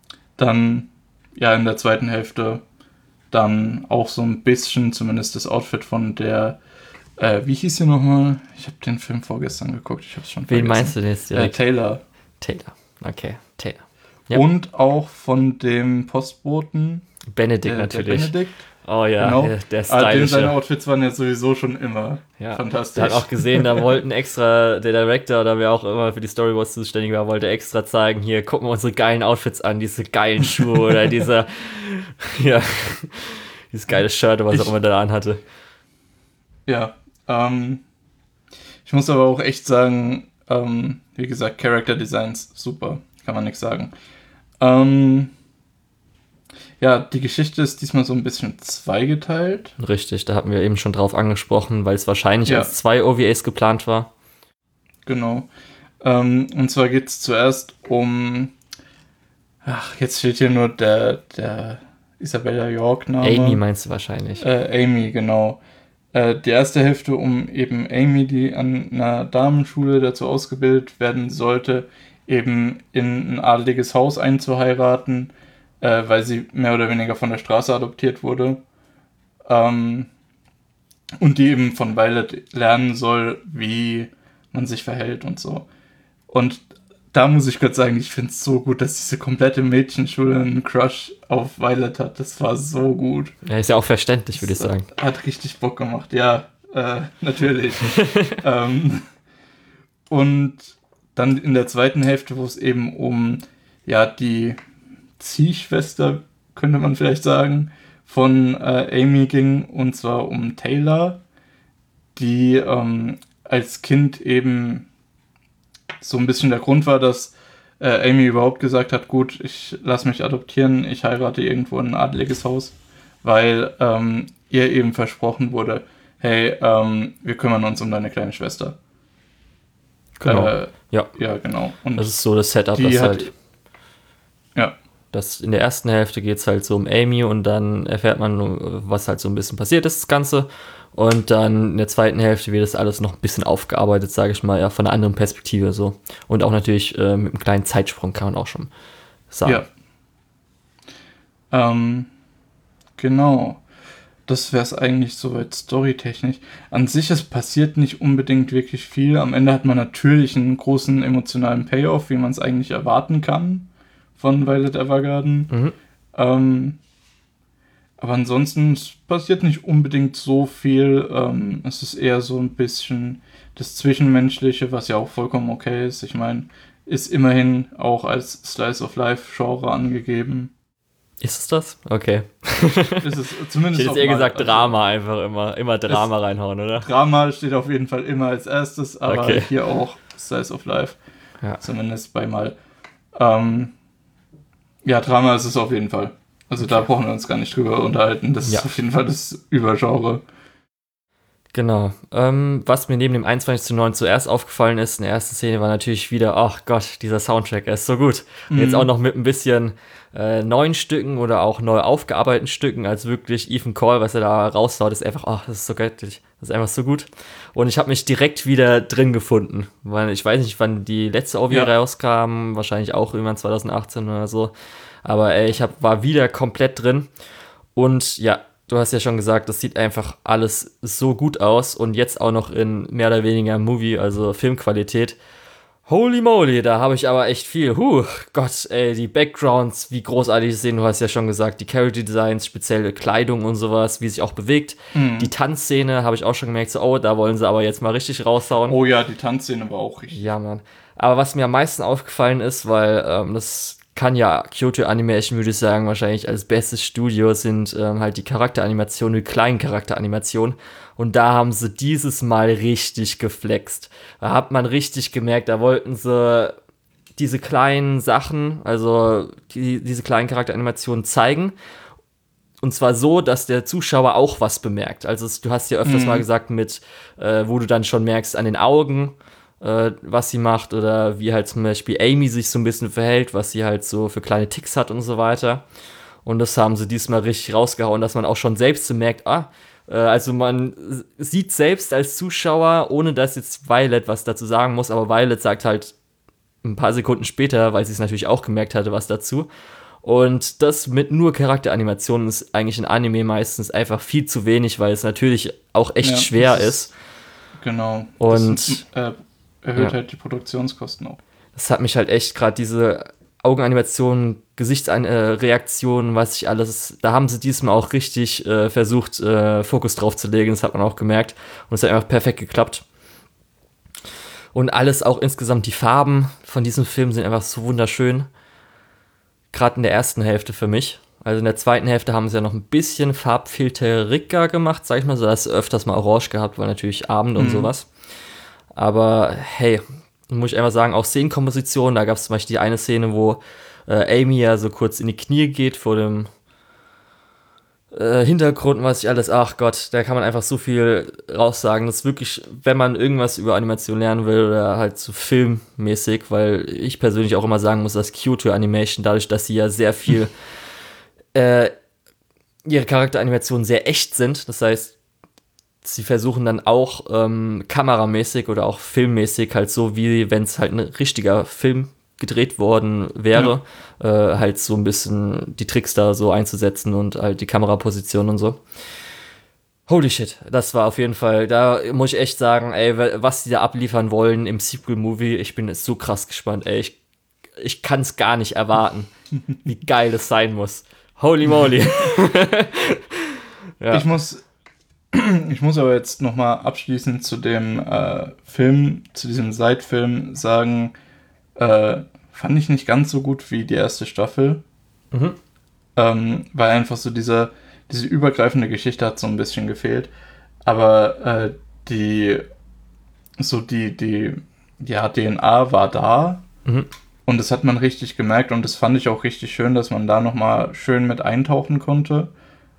in der zweiten Hälfte, dann auch so ein bisschen, zumindest das Outfit von der, wie hieß sie nochmal? Ich habe den Film vorgestern geguckt, ich habe es schon vergessen. Wen meinst du denn jetzt direkt? Taylor, okay, Taylor. Ja. Und auch von dem Postboten. Benedict natürlich. Benedict. Oh ja, genau. Der stylische. Seine Outfits waren ja sowieso schon immer fantastisch. Der hat auch gesehen, da wollten extra, der Director oder wer auch immer für die Storyboards zuständig war, wollte extra zeigen, hier, gucken wir unsere geilen Outfits an, diese geilen Schuhe oder dieses geile Shirt, was auch immer der da anhatte. Ja, ich muss aber auch echt sagen, wie gesagt, Character Designs, super, kann man nichts sagen. Die Geschichte ist diesmal so ein bisschen zweigeteilt. Richtig, da hatten wir eben schon drauf angesprochen, weil es wahrscheinlich als 2 OVAs geplant war. Genau. Und zwar geht es zuerst um, jetzt steht hier nur der Isabella York-Name. Amy meinst du wahrscheinlich. Amy, genau. Die erste Hälfte um eben Amy, die an einer Damenschule dazu ausgebildet werden sollte, eben in ein adeliges Haus einzuheiraten, weil sie mehr oder weniger von der Straße adoptiert wurde. Und die eben von Violet lernen soll, wie man sich verhält und so. Und da muss ich kurz sagen, ich finde es so gut, dass diese komplette Mädchenschule einen Crush auf Violet hat. Das war so gut. Ja, ist ja auch verständlich, würde ich sagen. Hat richtig Bock gemacht, ja, natürlich. Und dann in der zweiten Hälfte, wo es eben um die Ziehschwester, könnte man vielleicht sagen, von Amy ging, und zwar um Taylor, die als Kind eben so ein bisschen der Grund war, dass Amy überhaupt gesagt hat, gut, ich lasse mich adoptieren, ich heirate irgendwo in ein adeliges Haus, weil ihr eben versprochen wurde, hey, wir kümmern uns um deine kleine Schwester. Genau. Ja, genau. Und das ist so das Setup, das halt. Ja. Das in der ersten Hälfte geht es halt so um Amy und dann erfährt man, was halt so ein bisschen passiert ist, das Ganze. Und dann in der zweiten Hälfte wird das alles noch ein bisschen aufgearbeitet, sage ich mal, ja, von einer anderen Perspektive so. Und auch natürlich mit einem kleinen Zeitsprung, kann man auch schon sagen. Ja. Genau. Das wäre es eigentlich soweit storytechnisch. An sich, es passiert nicht unbedingt wirklich viel. Am Ende hat man natürlich einen großen emotionalen Payoff, wie man es eigentlich erwarten kann von Violet Evergarden. Aber ansonsten, es passiert nicht unbedingt so viel. Es ist eher so ein bisschen das Zwischenmenschliche, was ja auch vollkommen okay ist. Ich meine, ist immerhin auch als Slice of Life Genre angegeben. Ist es das? Okay. Ist es zumindest. Ich hätte eher gesagt Drama, einfach immer Drama reinhauen, oder? Drama steht auf jeden Fall immer als erstes, aber okay. Hier auch Slice of Life. Ja. Zumindest bei mal. Drama ist es auf jeden Fall. Also da brauchen wir uns gar nicht drüber unterhalten. Das ist auf jeden Fall das Übergenre. Genau. Was mir neben dem 21:9 zuerst aufgefallen ist, in der ersten Szene war natürlich wieder, ach Gott, dieser Soundtrack, er ist so gut. Und jetzt auch noch mit ein bisschen neuen Stücken oder auch neu aufgearbeiteten Stücken, als wirklich Ethan Cole, was er da raushaut, ist einfach, ach, das ist so göttlich. Das ist einfach so gut. Und ich habe mich direkt wieder drin gefunden. Weil ich weiß nicht, wann die letzte OVA rauskam, wahrscheinlich auch irgendwann 2018 oder so. Aber ich war wieder komplett drin. Und ja, du hast ja schon gesagt, das sieht einfach alles so gut aus und jetzt auch noch in mehr oder weniger Movie, also Filmqualität. Holy moly, da habe ich aber echt viel. Gott, ey, die Backgrounds, wie großartig sie sehen. Du hast ja schon gesagt, die Character Designs, spezielle Kleidung und sowas, wie sich auch bewegt. Die Tanzszene habe ich auch schon gemerkt, so, da wollen sie aber jetzt mal richtig raushauen. Oh ja, die Tanzszene war auch richtig. Ja, Mann. Aber was mir am meisten aufgefallen ist, weil das kann ja Kyoto Animation, würde ich sagen, wahrscheinlich als bestes Studio sind halt die Charakteranimationen, die kleinen Charakteranimationen. Und da haben sie dieses Mal richtig geflext. Da hat man richtig gemerkt, da wollten sie diese kleinen Sachen, also diese kleinen Charakteranimationen zeigen. Und zwar so, dass der Zuschauer auch was bemerkt. Also du hast ja öfters mal gesagt mit, wo du dann schon merkst an den Augen, was sie macht oder wie halt zum Beispiel Amy sich so ein bisschen verhält, was sie halt so für kleine Ticks hat und so weiter. Und das haben sie diesmal richtig rausgehauen, dass man auch schon selbst so merkt, also man sieht selbst als Zuschauer, ohne dass jetzt Violet was dazu sagen muss, aber Violet sagt halt ein paar Sekunden später, weil sie es natürlich auch gemerkt hatte, was dazu. Und das mit nur Charakteranimationen ist eigentlich in Anime meistens einfach viel zu wenig, weil es natürlich auch echt schwer ist. Genau. Und das erhöht halt die Produktionskosten auch. Das hat mich halt echt gerade diese Augenanimationen, Gesichtsreaktionen, was ich alles, da haben sie diesmal auch richtig versucht, Fokus drauf zu legen, das hat man auch gemerkt. Und es hat einfach perfekt geklappt. Und alles, auch insgesamt die Farben von diesem Film sind einfach so wunderschön. Gerade in der ersten Hälfte für mich. Also in der zweiten Hälfte haben sie ja noch ein bisschen farbfilteriger gemacht, sag ich mal so. Da hast du öfters mal Orange gehabt, weil natürlich Abend und sowas. Aber hey, muss ich einfach sagen, auch Szenenkomposition, da gab es zum Beispiel die eine Szene, wo Amy ja so kurz in die Knie geht vor dem Hintergrund, was ich alles, ach Gott, da kann man einfach so viel raussagen. Das ist wirklich, wenn man irgendwas über Animation lernen will oder halt so filmmäßig, weil ich persönlich auch immer sagen muss, dass Kyoto Animation, dadurch, dass sie ja sehr viel ihre Charakteranimationen sehr echt sind, das heißt, sie versuchen dann auch kameramäßig oder auch filmmäßig halt so, wie wenn es halt ein richtiger Film gedreht worden wäre, halt so ein bisschen die Tricks da so einzusetzen und halt die Kameraposition und so. Holy shit, das war auf jeden Fall, da muss ich echt sagen, ey, was die da abliefern wollen im Sequel-Movie, ich bin jetzt so krass gespannt, ey, ich ich kann es gar nicht erwarten, wie geil das sein muss. Holy moly. Ja. Ich muss aber jetzt nochmal abschließend zu dem Film, zu diesem Side-Film sagen, fand ich nicht ganz so gut wie die erste Staffel. Weil einfach so diese übergreifende Geschichte hat so ein bisschen gefehlt. Aber die DNA war da. Und das hat man richtig gemerkt und das fand ich auch richtig schön, dass man da nochmal schön mit eintauchen konnte.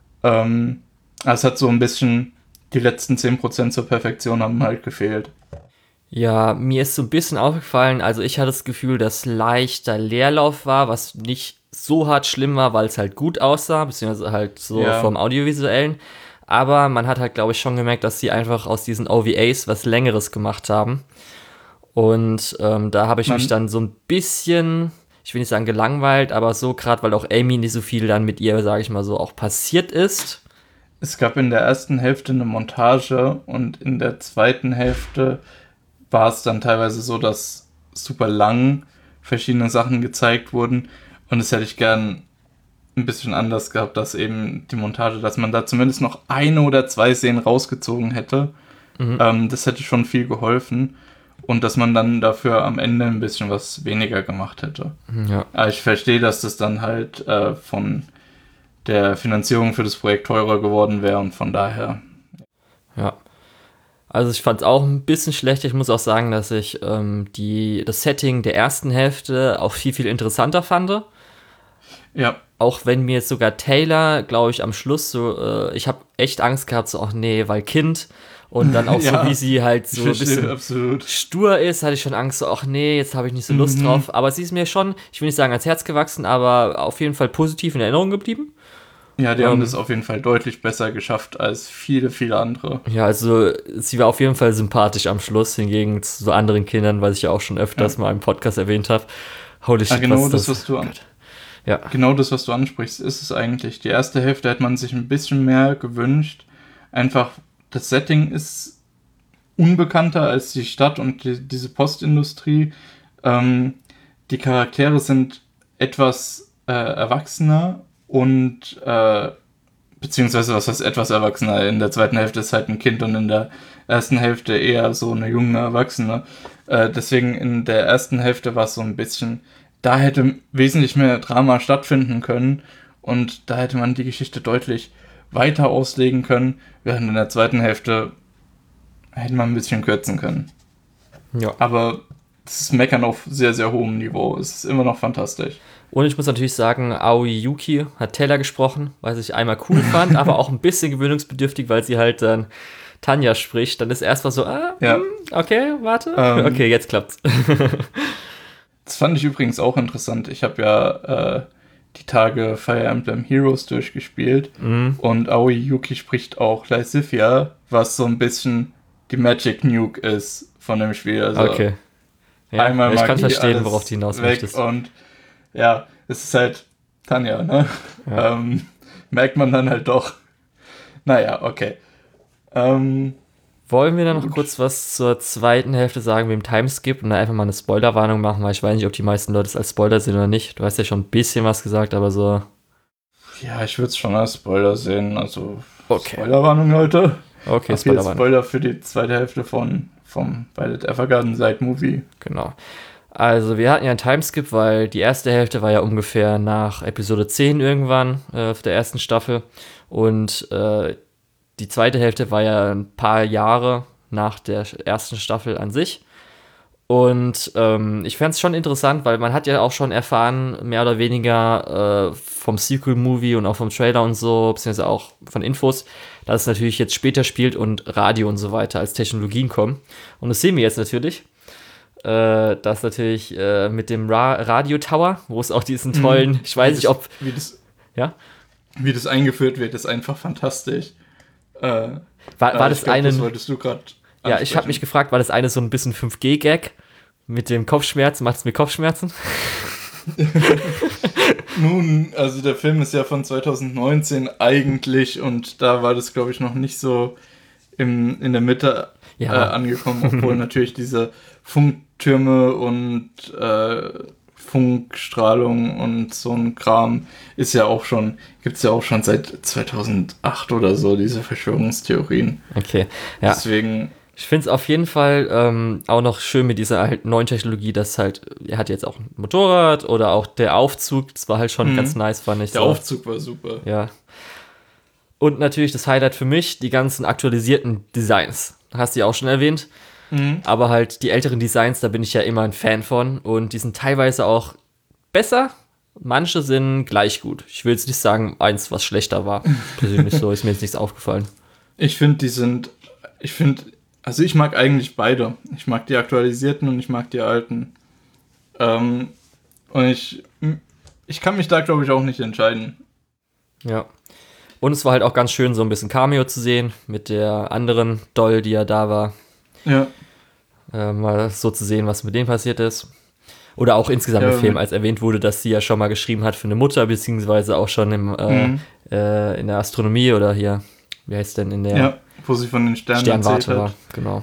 Es hat so ein bisschen, die letzten 10% zur Perfektion haben halt gefehlt. Ja, mir ist so ein bisschen aufgefallen, also ich hatte das Gefühl, dass leichter Leerlauf war, was nicht so hart schlimm war, weil es halt gut aussah, beziehungsweise halt so vom Audiovisuellen. Aber man hat halt, glaube ich, schon gemerkt, dass sie einfach aus diesen OVAs was Längeres gemacht haben. Und da habe ich mich dann so ein bisschen, ich will nicht sagen gelangweilt, aber so gerade, weil auch Amy nicht so viel dann mit ihr, sage ich mal so, auch passiert ist. Es gab in der ersten Hälfte eine Montage und in der zweiten Hälfte war es dann teilweise so, dass super lang verschiedene Sachen gezeigt wurden. Und das hätte ich gern ein bisschen anders gehabt, dass eben die Montage, dass man da zumindest noch 1 oder 2 Szenen rausgezogen hätte. Das hätte schon viel geholfen. Und dass man dann dafür am Ende ein bisschen was weniger gemacht hätte. Ja. Aber ich verstehe, dass das dann halt von der Finanzierung für das Projekt teurer geworden wäre und von daher. Ja. Also ich fand es auch ein bisschen schlecht. Ich muss auch sagen, dass ich das Setting der ersten Hälfte auch viel, viel interessanter fand. Ja. Auch wenn mir jetzt sogar Taylor, glaube ich, am Schluss so, ich habe echt Angst gehabt, so, ach nee, weil Kind. Und dann auch so, wie sie halt so ein bisschen stur ist, hatte ich schon Angst, so, ach nee, jetzt habe ich nicht so Lust drauf. Aber sie ist mir schon, ich will nicht sagen ans Herz gewachsen, aber auf jeden Fall positiv in Erinnerung geblieben. Ja, die haben das auf jeden Fall deutlich besser geschafft als viele, viele andere. Ja, also sie war auf jeden Fall sympathisch am Schluss, hingegen zu so anderen Kindern, was ich ja auch schon öfters mal im Podcast erwähnt habe. Holy shit, genau was du ansprichst, ist es eigentlich. Die erste Hälfte hätte man sich ein bisschen mehr gewünscht. Einfach, das Setting ist unbekannter als die Stadt und diese Postindustrie. Die Charaktere sind etwas erwachsener und beziehungsweise, was heißt etwas erwachsener? In der zweiten Hälfte ist halt ein Kind und in der ersten Hälfte eher so eine junge Erwachsene. Deswegen in der ersten Hälfte war es so ein bisschen, da hätte wesentlich mehr Drama stattfinden können und da hätte man die Geschichte deutlich weiter auslegen können, während in der zweiten Hälfte hätte man ein bisschen kürzen können. Ja. Aber das ist Meckern auf sehr, sehr hohem Niveau. Es ist immer noch fantastisch. Und ich muss natürlich sagen, Aoi Yuki hat Taylor gesprochen, was ich einmal cool fand, aber auch ein bisschen gewöhnungsbedürftig, weil sie halt dann Tanja spricht. Dann ist erstmal so, okay, warte. Okay, jetzt klappt's. Das fand ich übrigens auch interessant. Ich habe ja die Tage Fire Emblem Heroes durchgespielt und Aoi Yuki spricht auch Lysithia, was so ein bisschen die Magic Nuke ist von dem Spiel. Also okay. Ja, einmal ich kann Magie, verstehen, worauf du hinaus möchtest. Und ja, es ist halt Tanja, ne? Ja. Merkt man dann halt doch. Naja, okay. Wollen wir dann noch kurz was zur zweiten Hälfte sagen mit dem Timeskip und dann einfach mal eine Spoilerwarnung machen, weil ich weiß nicht, ob die meisten Leute es als Spoiler sehen oder nicht. Du hast ja schon ein bisschen was gesagt, aber so. Ja, ich würde es schon als Spoiler sehen. Also okay. Spoilerwarnung, Leute. Okay, Spoiler für die zweite Hälfte vom Violet Evergarden Side Movie. Genau. Also wir hatten ja einen Timeskip, weil die erste Hälfte war ja ungefähr nach Episode 10 irgendwann der ersten Staffel und die zweite Hälfte war ja ein paar Jahre nach der ersten Staffel an sich. Und ich fand es schon interessant, weil man hat ja auch schon erfahren, mehr oder weniger vom Sequel-Movie und auch vom Trailer und so, beziehungsweise auch von Infos, dass es natürlich jetzt später spielt und Radio und so weiter als Technologien kommen. Und das sehen wir jetzt natürlich. Das natürlich mit dem Radio Tower, wo es auch diesen tollen, ich weiß nicht, ob... Wie das eingeführt wird, ist einfach fantastisch. War das eine... Das wolltest du gerade ansprechen. Ja, ich habe mich gefragt, war das eine so ein bisschen 5G-Gag mit dem Kopfschmerzen? Macht es mir Kopfschmerzen? Nun, also der Film ist ja von 2019 eigentlich und da war das, glaube ich, noch nicht so in der Mitte angekommen, obwohl natürlich diese Funktürme und Funkstrahlung und so ein Kram gibt's ja auch schon seit 2008 oder so, diese Verschwörungstheorien. Okay, ja. Deswegen. Ich finde es auf jeden Fall auch noch schön mit dieser halt neuen Technologie, dass halt, er hat jetzt auch ein Motorrad oder auch der Aufzug, das war halt schon ganz nice, fand ich. Der Aufzug war super. Ja. Und natürlich das Highlight für mich, die ganzen aktualisierten Designs. Hast du ja auch schon erwähnt. Aber halt die älteren Designs, da bin ich ja immer ein Fan von. Und die sind teilweise auch besser. Manche sind gleich gut. Ich will jetzt nicht sagen, eins, was schlechter war. Persönlich so, ist mir jetzt nichts aufgefallen. Also ich mag eigentlich beide. Ich mag die aktualisierten und ich mag die alten. Und ich kann mich da, glaube ich, auch nicht entscheiden. Ja. Und es war halt auch ganz schön, so ein bisschen Cameo zu sehen mit der anderen Doll, die ja da war. Ja. Mal so zu sehen, was mit dem passiert ist. Oder auch insgesamt im Film, als erwähnt wurde, dass sie ja schon mal geschrieben hat für eine Mutter, beziehungsweise auch schon in der Astronomie oder hier, wie heißt denn in der... Ja, wo sie von den Sternen Sternwarte war, genau.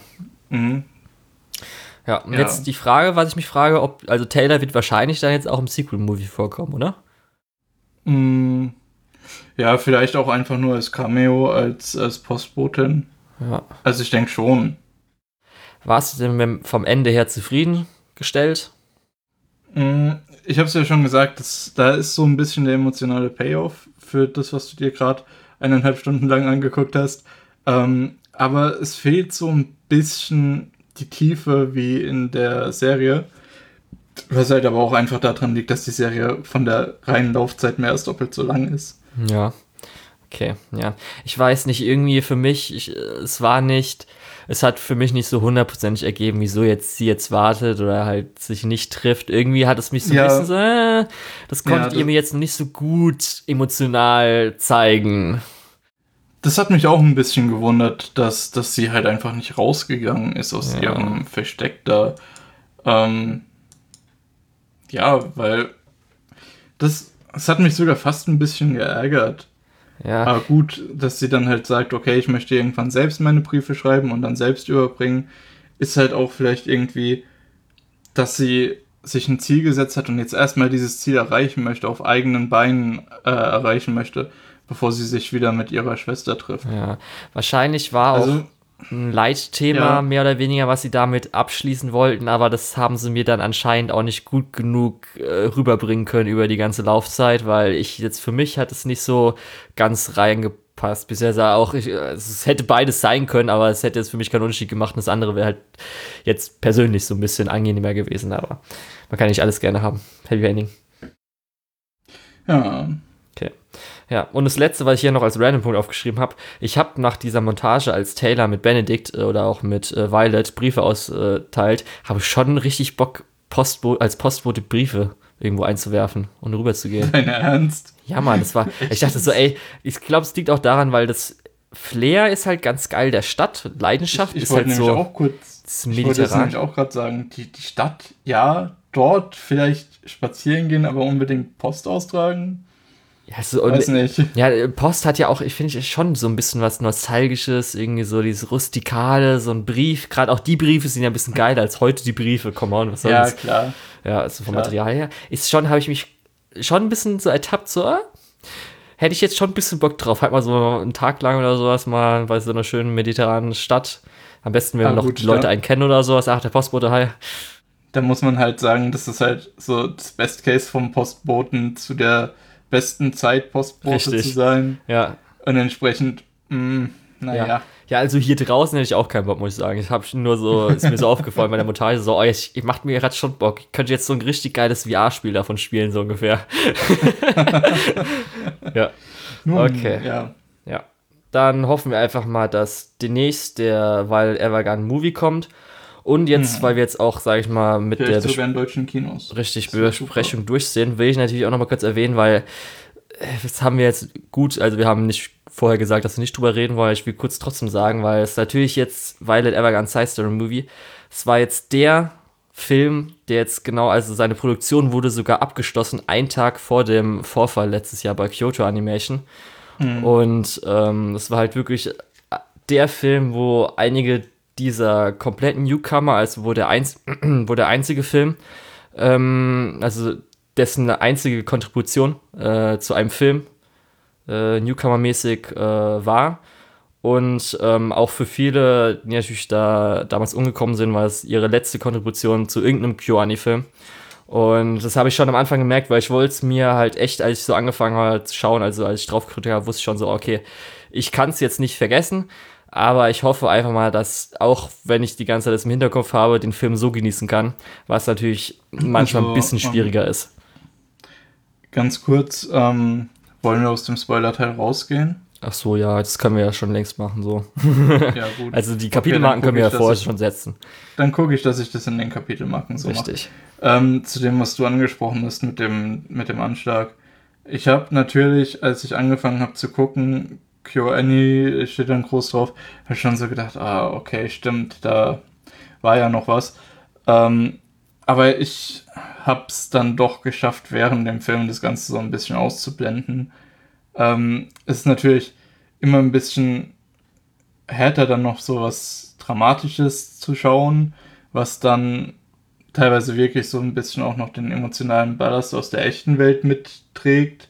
Ja, und jetzt die Frage, was ich mich frage, also Taylor wird wahrscheinlich dann jetzt auch im Sequel-Movie vorkommen, oder? Ja, vielleicht auch einfach nur als Cameo, als Postbotin. Ja. Also ich denke schon. Warst du denn vom Ende her zufriedengestellt? Ich habe es ja schon gesagt, da ist so ein bisschen der emotionale Payoff für das, was du dir gerade 1,5 Stunden lang angeguckt hast. Aber es fehlt so ein bisschen die Tiefe wie in der Serie. Was halt aber auch einfach daran liegt, dass die Serie von der reinen Laufzeit mehr als doppelt so lang ist. Ja, okay, ja. Ich weiß nicht, irgendwie für mich, es hat für mich nicht so 100% ergeben, wieso sie jetzt wartet oder halt sich nicht trifft. Irgendwie hat es mich so ein bisschen so, das konntet ihr mir jetzt nicht so gut emotional zeigen. Das hat mich auch ein bisschen gewundert, dass sie halt einfach nicht rausgegangen ist aus ihrem Versteck da. Weil das hat mich sogar fast ein bisschen geärgert. Ja. Aber gut, dass sie dann halt sagt, okay, ich möchte irgendwann selbst meine Briefe schreiben und dann selbst überbringen, ist halt auch vielleicht irgendwie, dass sie sich ein Ziel gesetzt hat und jetzt erstmal dieses Ziel erreichen möchte, auf eigenen Beinen erreichen möchte, bevor sie sich wieder mit ihrer Schwester trifft. Ja, wahrscheinlich war auch ein Leitthema, mehr oder weniger, was sie damit abschließen wollten, aber das haben sie mir dann anscheinend auch nicht gut genug rüberbringen können über die ganze Laufzeit, weil für mich hat es nicht so ganz reingepasst. Bisher sah auch, es hätte beides sein können, aber es hätte jetzt für mich keinen Unterschied gemacht und das andere wäre halt jetzt persönlich so ein bisschen angenehmer gewesen, aber man kann nicht alles gerne haben. Happy Ending. Ja. Okay. Ja, und das Letzte, was ich hier noch als Random-Punkt aufgeschrieben habe, ich habe nach dieser Montage, als Taylor mit Benedict oder auch mit Violet Briefe austeilt, habe ich schon richtig Bock, als Postbote Briefe irgendwo einzuwerfen und rüberzugehen. Dein Ernst? Ja, Mann, ich dachte so, ich glaube, es liegt auch daran, weil das Flair ist halt ganz geil der Stadt, Leidenschaft ist halt so. Ich wollte jetzt nämlich auch gerade sagen, die Stadt, ja, dort vielleicht spazieren gehen, aber unbedingt Post austragen. Ja, weiß nicht. Ja, Post hat ja auch, ich finde schon so ein bisschen was Nostalgisches, irgendwie so dieses Rustikale, so ein Brief. Gerade auch die Briefe sind ja ein bisschen geiler als heute die Briefe. Come on, was soll das? Ja, klar. Ja, also vom Material her. Habe ich mich schon ein bisschen so ertappt, so, hätte ich jetzt schon ein bisschen Bock drauf. Halt mal so einen Tag lang oder sowas mal bei so einer schönen mediterranen Stadt. Am besten, wenn noch die Leute einen kennen oder sowas. Ach, der Postbote, hi. Da muss man halt sagen, das ist halt so das Best Case vom Postboten zu der besten Zeit, Postbote zu sein. Ja. Und entsprechend, naja. Ja, also hier draußen hätte ich auch keinen Bock, muss ich sagen. Ich habe nur so, ist mir so aufgefallen bei der Montage, so, ich macht mir gerade schon Bock. Ich könnte jetzt so ein richtig geiles VR-Spiel davon spielen, so ungefähr. Ja. Okay. Ja. Dann hoffen wir einfach mal, dass demnächst der Violet Evergarden Movie kommt. Und jetzt, weil wir jetzt auch, sage ich mal, mit vielleicht der sogar in deutschen Kinos. Besprechung durchsehen, will ich natürlich auch noch mal kurz erwähnen, weil das haben wir jetzt gut, also wir haben nicht vorher gesagt, dass wir nicht drüber reden wollen, ich will kurz trotzdem sagen, weil es natürlich jetzt Violet Evergarden Side Story Movie, es war jetzt der Film, der jetzt genau, also seine Produktion wurde sogar abgeschlossen, einen Tag vor dem Vorfall letztes Jahr bei Kyoto Animation. Und das war halt wirklich der Film, wo einige dieser kompletten Newcomer, also wo der einzige Film also dessen einzige Kontribution zu einem Film Newcomer-mäßig war. Und auch für viele, die natürlich da damals umgekommen sind, war es ihre letzte Kontribution zu irgendeinem KyoAni-Film. Und das habe ich schon am Anfang gemerkt, weil ich wollte es mir halt echt, als ich so angefangen habe zu schauen, also als ich drauf gedrückt habe, wusste ich schon so, okay, ich kann es jetzt nicht vergessen, aber ich hoffe einfach mal, dass auch wenn ich die ganze Zeit das im Hinterkopf habe, den Film so genießen kann, was natürlich manchmal Also, ein bisschen schwieriger ist. Ganz kurz, wollen wir aus dem Spoiler-Teil rausgehen? Ach so, ja, das können wir ja schon längst machen, so. Ja, gut. Also die Kapitelmarken können wir ja vorher schon setzen. Dann gucke ich, dass ich das in den Kapitelmarken so mache. Richtig. Zu dem, was du angesprochen hast mit dem Anschlag. Ich habe natürlich, als ich angefangen habe zu gucken, KyoAni steht dann groß drauf, habe schon so gedacht, okay, stimmt, da war ja noch was. Aber ich habe es dann doch geschafft, während dem Film das Ganze so ein bisschen auszublenden. Es ist natürlich immer ein bisschen härter, dann noch so was Dramatisches zu schauen, was dann teilweise wirklich so ein bisschen auch noch den emotionalen Ballast aus der echten Welt mitträgt.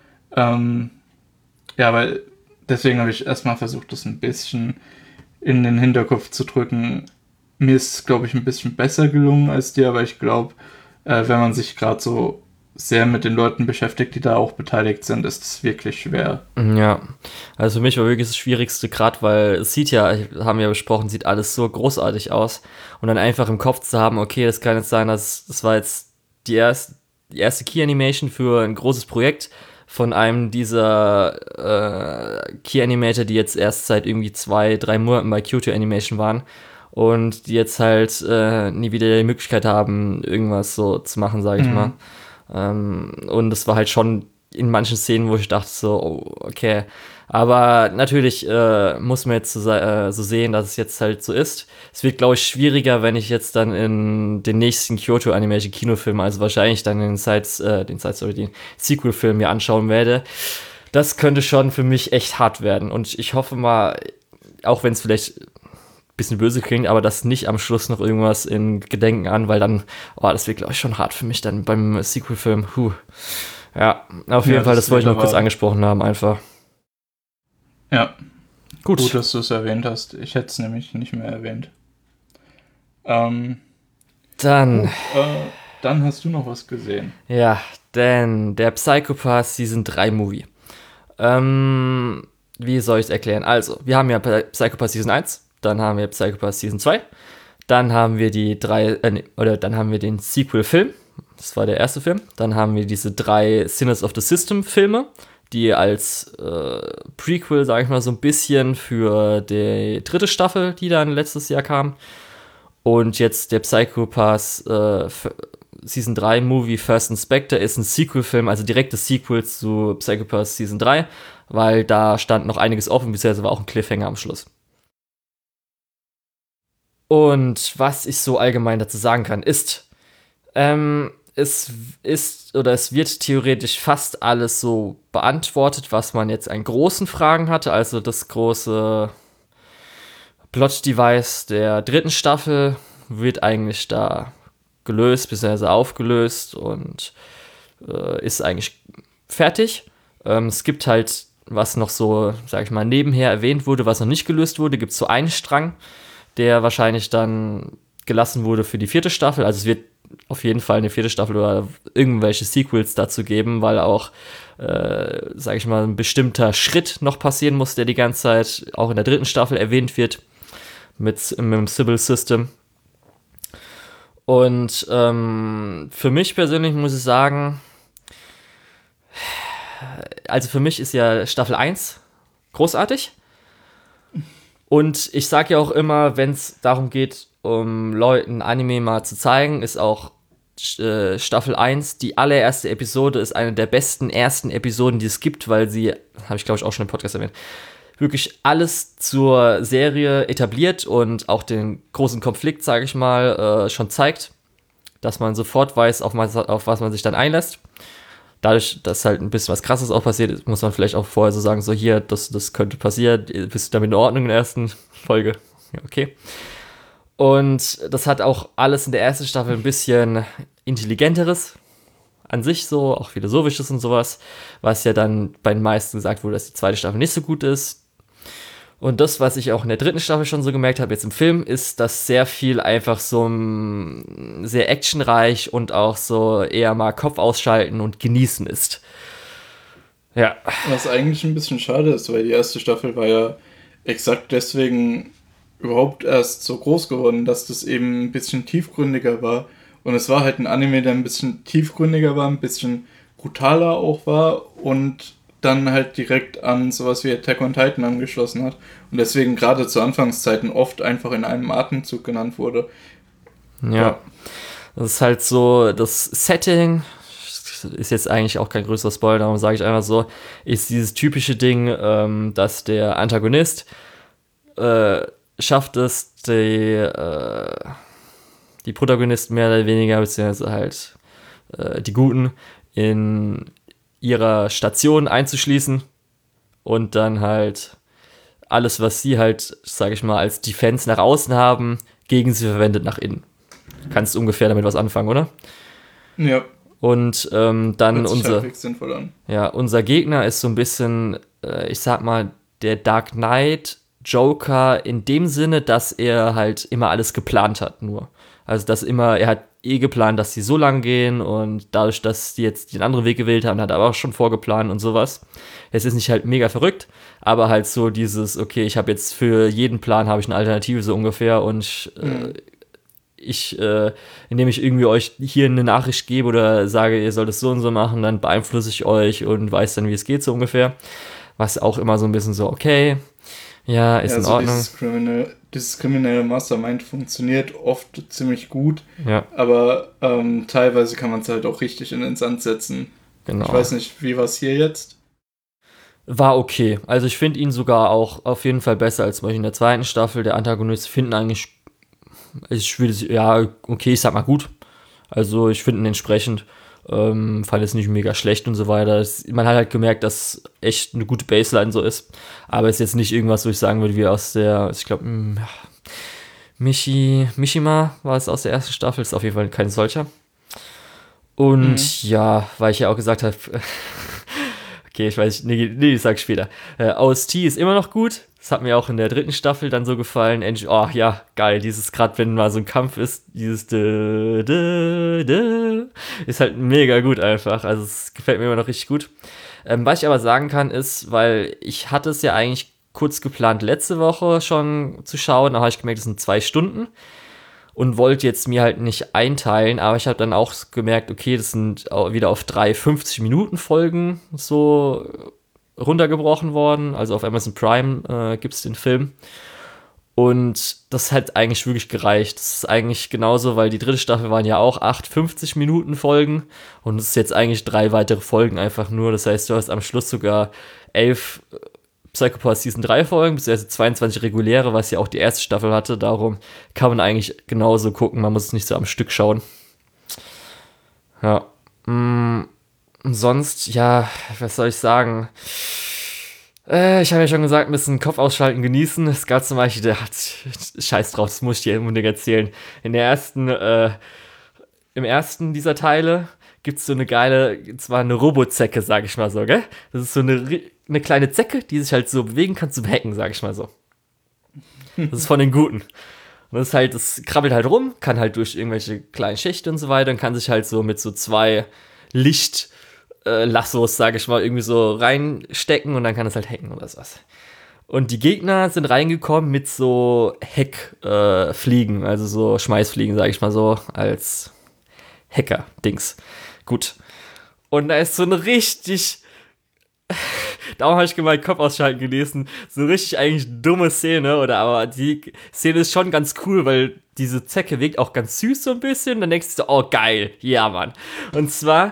Weil deswegen habe ich erstmal versucht, das ein bisschen in den Hinterkopf zu drücken. Mir ist, glaube ich, ein bisschen besser gelungen als dir, aber ich glaube, wenn man sich gerade so sehr mit den Leuten beschäftigt, die da auch beteiligt sind, ist es wirklich schwer. Ja, also für mich war wirklich das Schwierigste, gerade weil es sieht ja, haben wir ja besprochen, sieht alles so großartig aus und dann einfach im Kopf zu haben, okay, das kann jetzt sein, dass das war jetzt die erste Key Animation für ein großes Projekt von einem dieser Key Animator, die jetzt erst seit irgendwie 2-3 Monaten bei Kyoto Animation waren und die jetzt halt nie wieder die Möglichkeit haben, irgendwas so zu machen, sage ich mal. Und es war halt schon in manchen Szenen, wo ich dachte so, oh, okay. Aber natürlich muss man jetzt so sehen, dass es jetzt halt so ist. Es wird, glaube ich, schwieriger, wenn ich jetzt dann in den nächsten Kyoto Animation Kinofilm, also wahrscheinlich dann den Sequel-Film mir anschauen werde. Das könnte schon für mich echt hart werden. Und ich hoffe mal, auch wenn es vielleicht bisschen böse klingt, aber das nicht am Schluss noch irgendwas in Gedenken an, weil dann, das wird, glaube ich, schon hart für mich dann beim Sequel-Film. Ja, auf jeden Fall, das wollte ich noch kurz angesprochen haben, einfach. Ja. Gut, dass du es erwähnt hast. Ich hätte es nämlich nicht mehr erwähnt. Dann hast du noch was gesehen. Ja, denn der Psycho-Pass Season 3 Movie. Wie soll ich es erklären? Also, wir haben ja Psycho-Pass Season 1, dann haben wir Psycho-Pass Season 2, dann haben wir dann haben wir den Sequel-Film, das war der erste Film, dann haben wir diese 3 Sinners of the System-Filme, die als Prequel, sage ich mal, so ein bisschen für die 3. Staffel, die dann letztes Jahr kam, und jetzt der Psycho-Pass Season 3 Movie First Inspector ist ein Sequel-Film, also direktes Sequel zu Psycho-Pass Season 3, weil da stand noch einiges offen, bisher war auch ein Cliffhanger am Schluss. Und was ich so allgemein dazu sagen kann, ist, es wird theoretisch fast alles so beantwortet, was man jetzt an großen Fragen hatte. Also das große Plot-Device der 3. Staffel wird eigentlich da gelöst, beziehungsweise aufgelöst und ist eigentlich fertig. Es gibt halt, was noch so, sag ich mal, nebenher erwähnt wurde, was noch nicht gelöst wurde, gibt es so einen Strang, der wahrscheinlich dann gelassen wurde für die 4. Staffel. Also es wird auf jeden Fall eine 4. Staffel oder irgendwelche Sequels dazu geben, weil auch, sage ich mal, ein bestimmter Schritt noch passieren muss, der die ganze Zeit auch in der 3. Staffel erwähnt wird mit dem Sybil System. Und für mich persönlich muss ich sagen, also für mich ist ja Staffel 1 großartig. Und ich sage ja auch immer, wenn es darum geht, um Leuten Anime mal zu zeigen, ist auch Staffel 1, die allererste Episode, ist eine der besten ersten Episoden, die es gibt, weil sie, habe ich glaube ich auch schon im Podcast erwähnt, wirklich alles zur Serie etabliert und auch den großen Konflikt, sage ich mal, schon zeigt, dass man sofort weiß, auf was man sich dann einlässt. Dadurch, dass halt ein bisschen was Krasses auch passiert ist, muss man vielleicht auch vorher so sagen, so hier, das könnte passieren, bist du damit in Ordnung in der ersten Folge? Ja, okay. Und das hat auch alles in der ersten Staffel ein bisschen Intelligenteres an sich so, auch Philosophisches und sowas, was ja dann bei den meisten gesagt wurde, dass die zweite Staffel nicht so gut ist. Und das, was ich auch in der dritten Staffel schon so gemerkt habe, jetzt im Film, ist, dass sehr viel einfach so sehr actionreich und auch so eher mal Kopf ausschalten und genießen ist. Ja. Was eigentlich ein bisschen schade ist, weil die erste Staffel war ja exakt deswegen überhaupt erst so groß geworden, dass das eben ein bisschen tiefgründiger war. Und es war halt ein Anime, der ein bisschen tiefgründiger war, ein bisschen brutaler auch war und dann halt direkt an sowas wie Attack on Titan angeschlossen hat. Und deswegen gerade zu Anfangszeiten oft einfach in einem Atemzug genannt wurde. Ja. Das ist halt so, das Setting ist jetzt eigentlich auch kein größerer Spoiler, darum sage ich einfach so, ist dieses typische Ding, dass der Antagonist schafft es, die Protagonisten mehr oder weniger, beziehungsweise halt die Guten, in ihrer Station einzuschließen und dann halt alles, was sie halt, sage ich mal, als Defense nach außen haben, gegen sie verwendet nach innen. Kannst du ungefähr damit was anfangen, oder? Ja. Und dann unser Gegner ist so ein bisschen, ich sag mal, der Dark Knight Joker in dem Sinne, dass er halt immer alles geplant hat, nur. Also, er hat geplant, dass sie so lang gehen und dadurch, dass die jetzt den anderen Weg gewählt haben, hat er aber auch schon vorgeplant und sowas. Es ist nicht halt mega verrückt, aber halt so dieses, okay, ich habe jetzt für jeden Plan habe ich eine Alternative so ungefähr und indem ich irgendwie euch hier eine Nachricht gebe oder sage, ihr sollt es so und so machen, dann beeinflusse ich euch und weiß dann, wie es geht so ungefähr. Was auch immer so ein bisschen so, okay, ja, ist in Ordnung. Dieses kriminelle Mastermind funktioniert oft ziemlich gut, ja. Aber teilweise kann man es halt auch richtig in den Sand setzen. Genau. Ich weiß nicht, wie war es hier jetzt? War okay. Also ich finde ihn sogar auch auf jeden Fall besser als zum Beispiel in der zweiten Staffel. Der Antagonist finden eigentlich, ich sag mal gut. Also ich finde ihn entsprechend. Fand es nicht mega schlecht und so weiter. Man hat halt gemerkt, dass echt eine gute Baseline so ist. Aber es ist jetzt nicht irgendwas, wo ich sagen würde, wie aus der, ich glaube, Mishima war es aus der ersten Staffel. Ist auf jeden Fall kein solcher. Und ja, weil ich ja auch gesagt habe, okay, ich weiß nicht, nee, ich sag später. OST ist immer noch gut. Das hat mir auch in der dritten Staffel dann so gefallen. Oh ja, geil, dieses, gerade wenn mal so ein Kampf ist, dieses ist halt mega gut einfach. Also es gefällt mir immer noch richtig gut. Was ich aber sagen kann ist, weil ich hatte es ja eigentlich kurz geplant letzte Woche schon zu schauen, da habe ich gemerkt, das sind 2 Stunden und wollte jetzt mir halt nicht einteilen, aber ich habe dann auch gemerkt, okay, das sind auch wieder auf 3 50-Minuten-Folgen so runtergebrochen worden. Also auf Amazon Prime gibt es den Film. Und das hat eigentlich wirklich gereicht. Das ist eigentlich genauso, weil die dritte Staffel waren ja auch 8 50-Minuten-Folgen. Und es ist jetzt eigentlich 3 weitere Folgen einfach nur. Das heißt, du hast am Schluss sogar 11 Psycho-Pass Season 3 Folgen, beziehungsweise 22 reguläre, was ja auch die erste Staffel hatte. Darum kann man eigentlich genauso gucken. Man muss es nicht so am Stück schauen. Ja. Sonst, ja, was soll ich sagen? Ich habe ja schon gesagt, ein bisschen Kopf ausschalten, genießen. Es gab zum Beispiel, der hat Scheiß drauf, das muss ich dir unbedingt erzählen. Im ersten dieser Teile gibt es so eine geile, zwar eine Robozecke, sag ich mal so, gell? Das ist so eine kleine Zecke, die sich halt so bewegen kann zum Hacken, sag ich mal so. Das ist von den Guten. Und das krabbelt halt rum, kann halt durch irgendwelche kleinen Schächte und so weiter und kann sich halt so mit so 2 Lassos, sage ich mal, irgendwie so reinstecken und dann kann es halt hacken oder sowas. Und die Gegner sind reingekommen mit so Heckfliegen, also so Schmeißfliegen, sage ich mal so, als Hacker-Dings. Gut. Und da ist so eine richtig, darum habe ich gemeint, Kopf ausschalten gelesen, so richtig eigentlich dumme Szene, aber die Szene ist schon ganz cool, weil diese Zecke wirkt auch ganz süß so ein bisschen, dann denkst du so, oh geil, ja Mann. Und zwar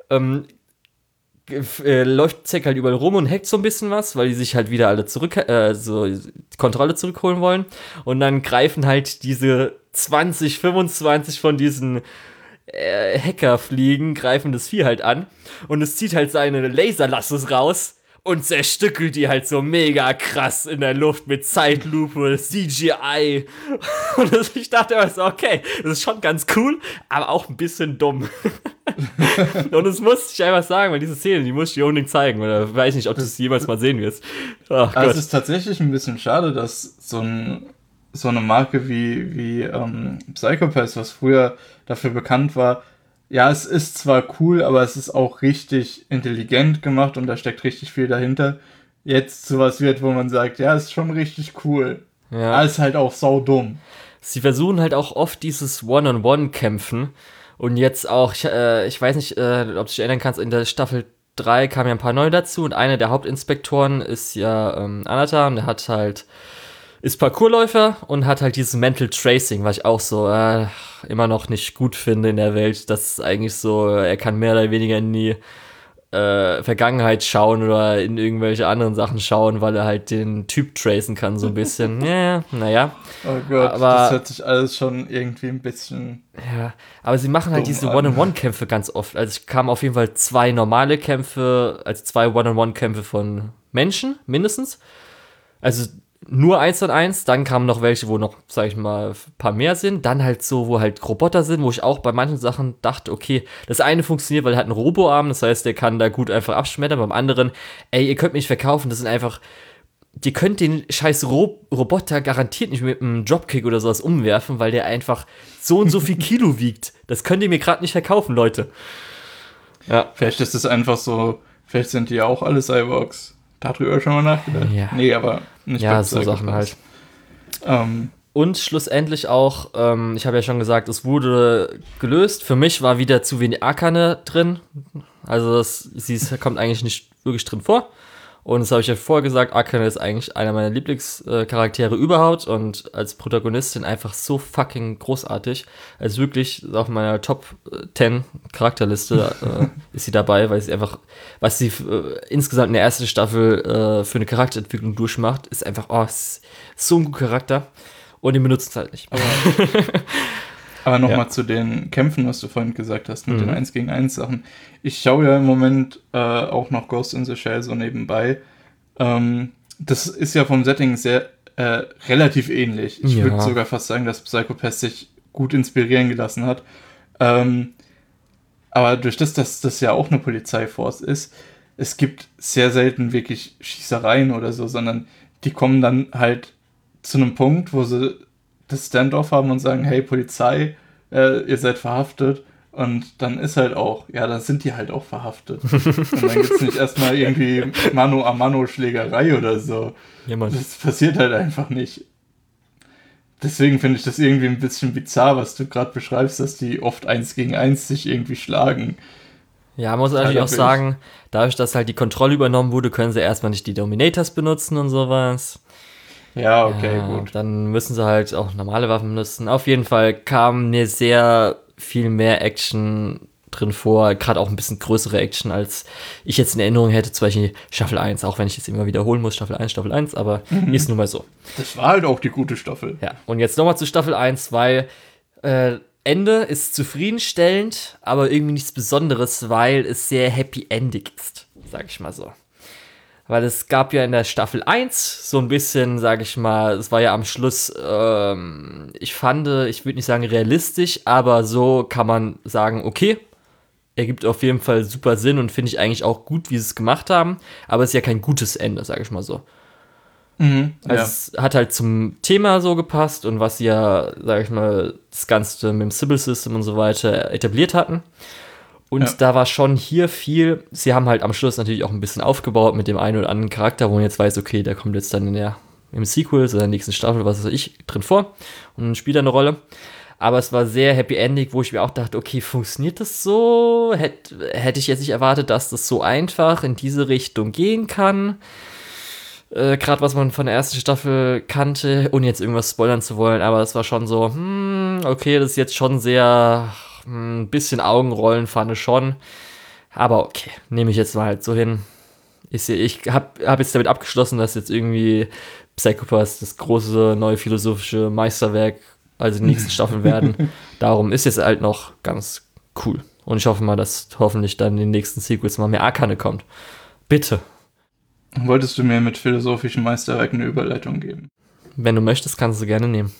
läuft Zack halt überall rum und hackt so ein bisschen was, weil die sich halt wieder alle so die Kontrolle zurückholen wollen. Und dann greifen halt diese 20, 25 von diesen Hackerfliegen, greifen das Vieh halt an. Und es zieht halt seine Laserlassos raus und zerstückelt die halt so mega krass in der Luft mit Zeitlupe, CGI. Und ich dachte immer so, okay, das ist schon ganz cool, aber auch ein bisschen dumm. Und das musste ich einfach sagen, weil diese Szene, die muss ich dir unbedingt zeigen. Oder weiß nicht, ob du es jemals mal sehen wirst. Ach, es ist tatsächlich ein bisschen schade, dass so eine Marke wie Psycho-Pass, was früher dafür bekannt war, ja, es ist zwar cool, aber es ist auch richtig intelligent gemacht und da steckt richtig viel dahinter. Jetzt sowas wird, wo man sagt, ja, ist schon richtig cool. Ja. Aber ist halt auch saudumm. Sie versuchen halt auch oft dieses One-on-One-Kämpfen. Und jetzt auch, ich weiß nicht, ob du dich erinnern kannst, in der Staffel 3 kamen ja ein paar neue dazu und einer der Hauptinspektoren ist ja Anata und der hat halt, ist Parkourläufer und hat halt dieses Mental Tracing, was ich auch so immer noch nicht gut finde in der Welt, dass eigentlich so, er kann mehr oder weniger in die Vergangenheit schauen oder in irgendwelche anderen Sachen schauen, weil er halt den Typ tracen kann, so ein bisschen. Ja, naja. Oh Gott, aber, das hört sich alles schon irgendwie ein bisschen. Ja, aber sie machen halt diese One-on-One-Kämpfe ganz oft. Also es kamen auf jeden Fall 2 normale Kämpfe, also 2 One-on-One-Kämpfe von Menschen, mindestens. Also nur 1 und 1, dann kamen noch welche, wo noch, sag ich mal, ein paar mehr sind. Dann halt so, wo halt Roboter sind, wo ich auch bei manchen Sachen dachte, okay, das eine funktioniert, weil er hat einen Roboarm, das heißt, der kann da gut einfach abschmettern. Beim anderen, ey, ihr könnt mich nicht verkaufen, das sind einfach, ihr könnt den scheiß Roboter garantiert nicht mit einem Dropkick oder sowas umwerfen, weil der einfach so und so viel Kilo wiegt. Das könnt ihr mir gerade nicht verkaufen, Leute. Ja. Vielleicht ist es einfach so, vielleicht sind die ja auch alle Cyborgs. Darüber schon mal nachgedacht? Ja. Nee, aber nicht. Ja, so Sachen halt. Und schlussendlich auch, ich habe ja schon gesagt, es wurde gelöst. Für mich war wieder zu wenig Akane drin. Also sie kommt eigentlich nicht wirklich drin vor. Und das habe ich ja vorher gesagt, Akane ist eigentlich einer meiner Lieblingscharaktere überhaupt und als Protagonistin einfach so fucking großartig. Also wirklich auf meiner Top 10 Charakterliste ist sie dabei, weil sie einfach, was sie insgesamt in der ersten Staffel für eine Charakterentwicklung durchmacht, ist einfach, ist so ein guter Charakter und den benutzt es halt nicht. Aber nochmal zu den Kämpfen, was du vorhin gesagt hast, mit den 1 gegen 1 Sachen. Ich schaue ja im Moment auch noch Ghost in the Shell so nebenbei. Das ist ja vom Setting sehr relativ ähnlich. Ich würde sogar fast sagen, dass Psycho Pass sich gut inspirieren gelassen hat. Aber durch dass das ja auch eine Polizeiforce ist, es gibt sehr selten wirklich Schießereien oder so, sondern die kommen dann halt zu einem Punkt, wo sie das Standoff haben und sagen, hey Polizei, ihr seid verhaftet und dann ist halt auch, ja, dann sind die halt auch verhaftet. Und dann gibt es nicht erstmal irgendwie Mano-a-Mano-Schlägerei oder so. Ja, das passiert halt einfach nicht. Deswegen finde ich das irgendwie ein bisschen bizarr, was du gerade beschreibst, dass die oft 1 gegen 1 sich irgendwie schlagen. Ja, man muss natürlich auch sagen, dadurch, dass halt die Kontrolle übernommen wurde, können sie erstmal nicht die Dominators benutzen und sowas. Ja, okay, gut. Dann müssen sie halt auch normale Waffen benutzen. Auf jeden Fall kam mir sehr viel mehr Action drin vor, gerade auch ein bisschen größere Action, als ich jetzt in Erinnerung hätte, zum Beispiel Staffel 1, auch wenn ich jetzt immer wiederholen muss, Staffel 1, aber ist nun mal so. Das war halt auch die gute Staffel. Ja, und jetzt nochmal zu Staffel 1, weil Ende ist zufriedenstellend, aber irgendwie nichts Besonderes, weil es sehr happy-endig ist, sag ich mal so. Weil es gab ja in der Staffel 1 so ein bisschen, sag ich mal, es war ja am Schluss, ich würde nicht sagen realistisch, aber so kann man sagen, okay, ergibt auf jeden Fall super Sinn und finde ich eigentlich auch gut, wie sie es gemacht haben, aber es ist ja kein gutes Ende, sag ich mal so. Also es hat halt zum Thema so gepasst und was sie ja, sag ich mal, das Ganze mit dem Sybil System und so weiter etabliert hatten. Und da war schon hier viel, sie haben halt am Schluss natürlich auch ein bisschen aufgebaut mit dem einen oder anderen Charakter, wo man jetzt weiß, okay, der kommt jetzt dann im Sequel, so in der nächsten Staffel, was weiß ich, drin vor und spielt da eine Rolle. Aber es war sehr happy-endig, wo ich mir auch dachte, okay, funktioniert das so? Hätte ich jetzt nicht erwartet, dass das so einfach in diese Richtung gehen kann. Gerade was man von der ersten Staffel kannte, ohne jetzt irgendwas spoilern zu wollen, aber es war schon so, okay, das ist jetzt schon sehr ein bisschen Augenrollen fand ich schon. Aber okay, nehme ich jetzt mal halt so hin. Ich hab jetzt damit abgeschlossen, dass jetzt irgendwie Psycho Pass das große neue philosophische Meisterwerk, also die nächsten Staffeln werden. Darum ist jetzt halt noch ganz cool. Und ich hoffe mal, dass hoffentlich dann in den nächsten Sequels mal mehr Akane kommt. Bitte. wolltest du mir mit philosophischen Meisterwerken eine Überleitung geben? Wenn du möchtest, kannst du gerne nehmen.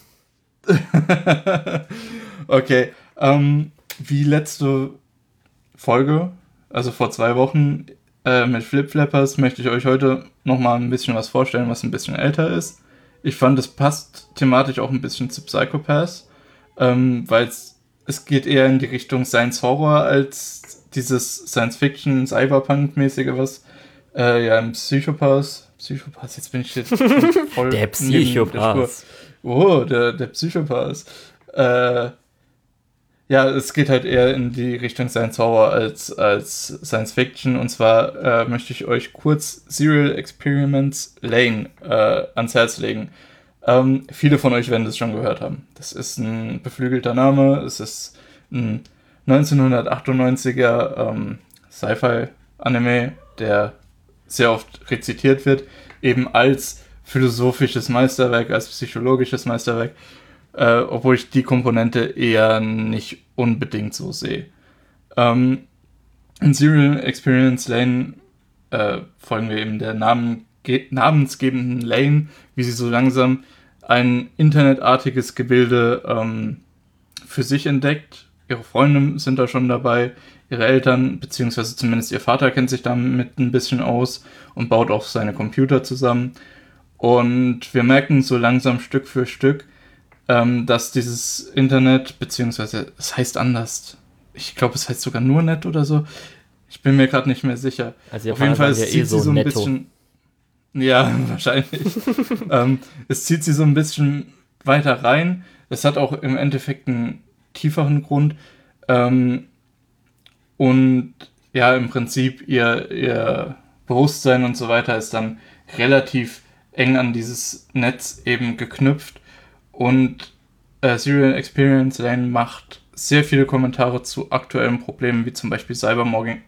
Okay, wie letzte Folge, also vor 2 Wochen mit Flip-Flappers, möchte ich euch heute nochmal ein bisschen was vorstellen, was ein bisschen älter ist. Ich fand, es passt thematisch auch ein bisschen zu Psycho-Pass, weil es geht eher in die Richtung Science-Horror als dieses Science-Fiction-Cyberpunk-mäßige, was im Psycho-Pass, jetzt bin ich jetzt voll Der Psycho-Pass. Der Psycho-Pass. Es geht halt eher in die Richtung Science-Horror als Science-Fiction. Und zwar möchte ich euch kurz Serial Experiments Lain ans Herz legen. Viele von euch werden das schon gehört haben. Das ist ein beflügelter Name. Es ist ein 1998er Sci-Fi-Anime, der sehr oft rezitiert wird, eben als philosophisches Meisterwerk, als psychologisches Meisterwerk, obwohl ich die Komponente eher nicht unbedingt so sehe. In Serial Experience Lane folgen wir eben der namensgebenden Lane, wie sie so langsam ein internetartiges Gebilde für sich entdeckt. Ihre Freunde sind da schon dabei, ihre Eltern, beziehungsweise zumindest ihr Vater kennt sich damit ein bisschen aus und baut auch seine Computer zusammen. Und wir merken so langsam Stück für Stück, dass dieses Internet, beziehungsweise es heißt anders. Ich glaube, es heißt sogar nur Net oder so. Ich bin mir gerade nicht mehr sicher. Also auf jeden Fall, es zieht sie so ein netto. bisschen. Ja, wahrscheinlich. Es zieht sie so ein bisschen weiter rein. Es hat auch im Endeffekt einen tieferen Grund. Und ja, im Prinzip ihr Bewusstsein und so weiter ist dann relativ eng an dieses Netz eben geknüpft. Und Serial Experience Lane macht sehr viele Kommentare zu aktuellen Problemen, wie zum Beispiel Cybermobbing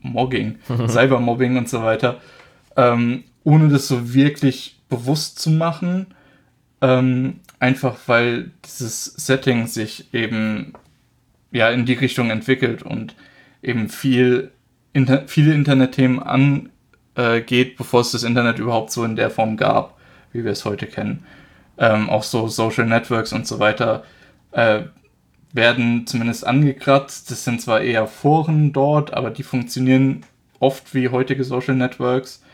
und so weiter, ohne das so wirklich bewusst zu machen, einfach weil dieses Setting sich eben in die Richtung entwickelt und eben viele Internetthemen angeht, bevor es das Internet überhaupt so in der Form gab, wie wir es heute kennen. Auch so Social Networks und so weiter werden zumindest angekratzt. Das sind zwar eher Foren dort, aber die funktionieren oft wie heutige Social Networks.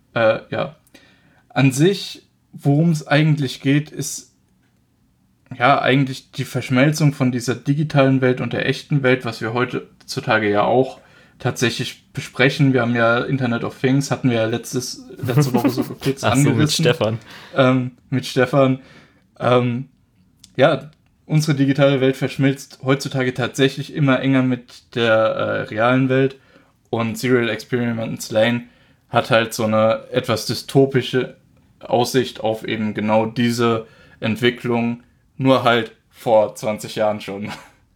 An sich, worum es eigentlich geht, ist eigentlich die Verschmelzung von dieser digitalen Welt und der echten Welt, was wir heutzutage ja auch tatsächlich besprechen. Wir haben ja Internet of Things, hatten wir ja letzte Woche so kurz angerissen. Mit Stefan. Mit Stefan. Unsere digitale Welt verschmilzt heutzutage tatsächlich immer enger mit der realen Welt, und Serial Experiments Lane hat halt so eine etwas dystopische Aussicht auf eben genau diese Entwicklung, nur halt vor 20 Jahren schon.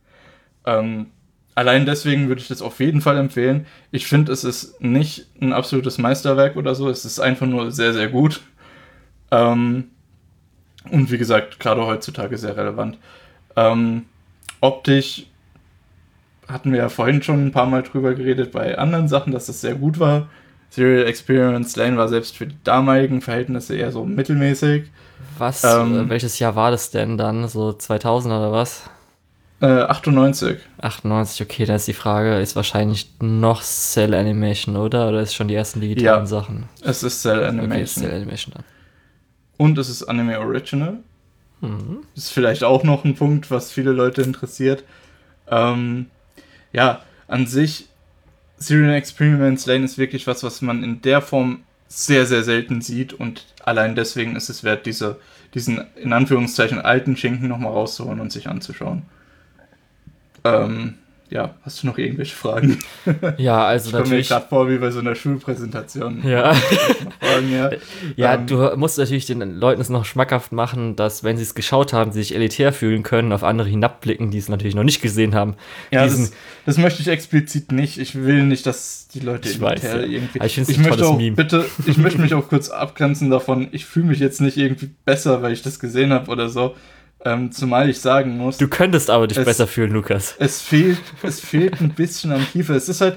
Allein deswegen würde ich das auf jeden Fall empfehlen. Ich finde, es ist nicht ein absolutes Meisterwerk oder so, es ist einfach nur sehr, sehr gut. Und wie gesagt, gerade heutzutage sehr relevant. Optisch hatten wir ja vorhin schon ein paar Mal drüber geredet bei anderen Sachen, dass das sehr gut war. Serial Experience Lane war selbst für die damaligen Verhältnisse eher so mittelmäßig. Welches Jahr war das denn dann? So 2000 oder was? 98. 98, okay, da ist die Frage, ist wahrscheinlich noch Cell Animation, oder? Oder ist schon die ersten digitalen Sachen? Es ist Cell Animation. Okay, Cell Animation dann. Und es ist Anime Original. Ist vielleicht auch noch ein Punkt, was viele Leute interessiert. An sich, Serial Experiments Lane ist wirklich was man in der Form sehr, sehr selten sieht, und allein deswegen ist es wert, diesen in Anführungszeichen alten Schinken nochmal rauszuholen und sich anzuschauen. Hast du noch irgendwelche Fragen? Ja, also natürlich. Ich komme mir gerade vor wie bei so einer Schulpräsentation. Ja. Fragen, du musst natürlich den Leuten es noch schmackhaft machen, dass, wenn sie es geschaut haben, sie sich elitär fühlen können, auf andere hinabblicken, die es natürlich noch nicht gesehen haben. Ja, das möchte ich explizit nicht. Ich will nicht, dass die Leute elitär irgendwie... Ich finde es ein tolles Meme. Ich möchte mich auch kurz abgrenzen davon. Ich fühle mich jetzt nicht irgendwie besser, weil ich das gesehen habe oder so. Zumal ich sagen muss... Du könntest aber dich besser fühlen, Lukas. Es fehlt ein bisschen an Tiefe. Es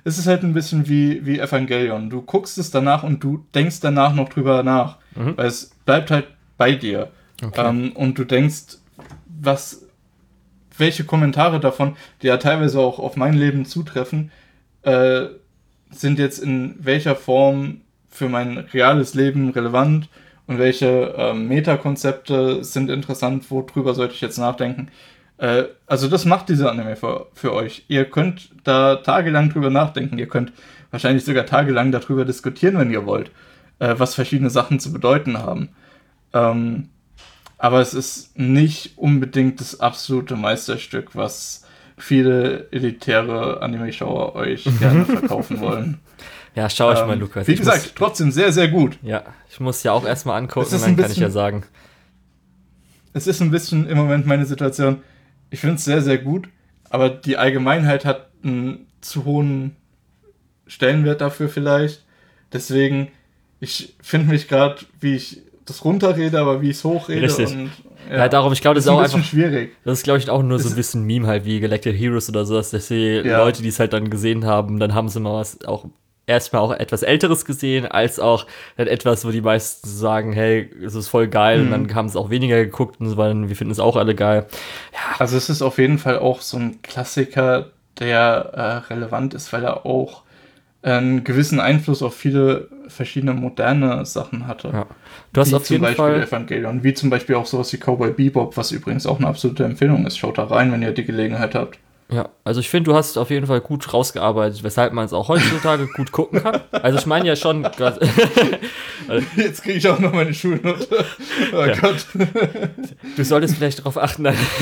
es ist halt ein bisschen wie Evangelion. Du guckst es danach und du denkst danach noch drüber nach. Weil es bleibt halt bei dir. Okay. Und du denkst, welche Kommentare davon, die ja teilweise auch auf mein Leben zutreffen, sind jetzt in welcher Form für mein reales Leben relevant und welche Metakonzepte sind interessant, worüber sollte ich jetzt nachdenken. Also das macht diese Anime für euch. Ihr könnt da tagelang drüber nachdenken, ihr könnt wahrscheinlich sogar tagelang darüber diskutieren, wenn ihr wollt, was verschiedene Sachen zu bedeuten haben. Aber es ist nicht unbedingt das absolute Meisterstück, was viele elitäre Anime-Schauer euch gerne verkaufen wollen. Ja, schau ich mal, Lukas. Wie gesagt, trotzdem sehr, sehr gut. Ja, ich muss ja auch erstmal angucken, dann kann ich ja sagen. Es ist ein bisschen im Moment meine Situation, ich finde es sehr, sehr gut, aber die Allgemeinheit hat einen zu hohen Stellenwert dafür vielleicht. Deswegen, ich finde mich gerade, wie ich das runterrede, aber wie ich es hochrede. Richtig. Und, ja, darum, ich glaube, das ist auch einfach schwierig. Das ist, glaube ich, auch nur so ein bisschen Meme halt wie Galactic Heroes oder so, dass die Leute, die es halt dann gesehen haben, dann haben sie mal erstmal auch etwas Älteres gesehen, als auch dann etwas, wo die meisten sagen, hey, es ist voll geil, und dann haben sie auch weniger geguckt und so, weil wir finden es auch alle geil. Ja. Also es ist auf jeden Fall auch so ein Klassiker, der relevant ist, weil er auch einen gewissen Einfluss auf viele verschiedene moderne Sachen hatte. Ja. Du hast wie auf jeden zum Beispiel Fall Evangelion, wie zum Beispiel auch sowas wie Cowboy Bebop, was übrigens auch eine absolute Empfehlung ist. Schaut da rein, wenn ihr die Gelegenheit habt. Ja, also ich finde, du hast auf jeden Fall gut rausgearbeitet, weshalb man es auch heutzutage gut gucken kann. Also ich meine ja schon... Jetzt kriege ich auch noch meine Schulnote. Oh ja. Gott. Du solltest vielleicht darauf achten.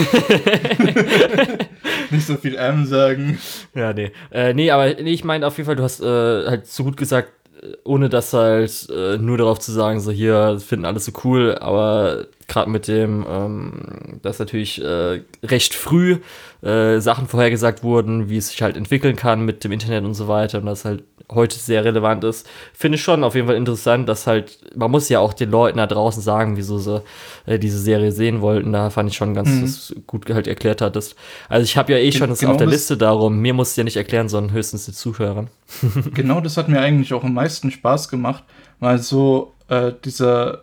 Nicht so viel sagen. Ja, nee. Ich meine auf jeden Fall, du hast halt so gut gesagt, ohne das halt nur darauf zu sagen, so hier, finden alles so cool, aber gerade mit dem, dass natürlich recht früh Sachen vorhergesagt wurden, wie es sich halt entwickeln kann mit dem Internet und so weiter, und das halt heute sehr relevant ist, finde ich schon auf jeden Fall interessant, dass halt, man muss ja auch den Leuten da draußen sagen, wieso sie diese Serie sehen wollten. Da fand ich schon ganz, dass du gut halt erklärt hattest. Also ich habe ja schon das auf der Liste, darum, mir musst du ja nicht erklären, sondern höchstens den Zuhörern. Genau, das hat mir eigentlich auch am meisten Spaß gemacht, weil so dieser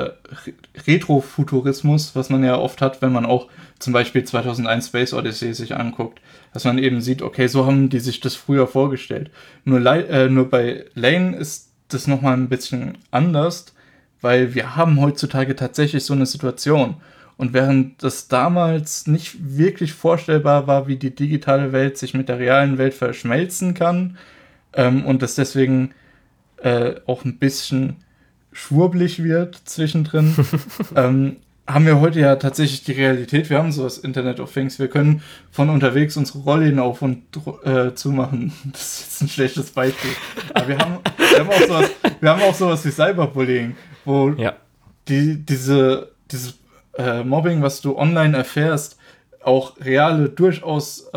Retrofuturismus, was man ja oft hat, wenn man auch zum Beispiel 2001 Space Odyssey sich anguckt, dass man eben sieht, okay, so haben die sich das früher vorgestellt. Nur bei Lane ist das nochmal ein bisschen anders, weil wir haben heutzutage tatsächlich so eine Situation. Und während das damals nicht wirklich vorstellbar war, wie die digitale Welt sich mit der realen Welt verschmelzen kann, und das deswegen auch ein bisschen schwurblig wird zwischendrin, haben wir heute ja tatsächlich die Realität. Wir haben sowas Internet of Things. Wir können von unterwegs unsere Rollläden auf und zu machen. Das ist jetzt ein schlechtes Beispiel. Aber wir haben auch sowas wie Cyberbullying, wo dieses Mobbing, was du online erfährst, auch reale, durchaus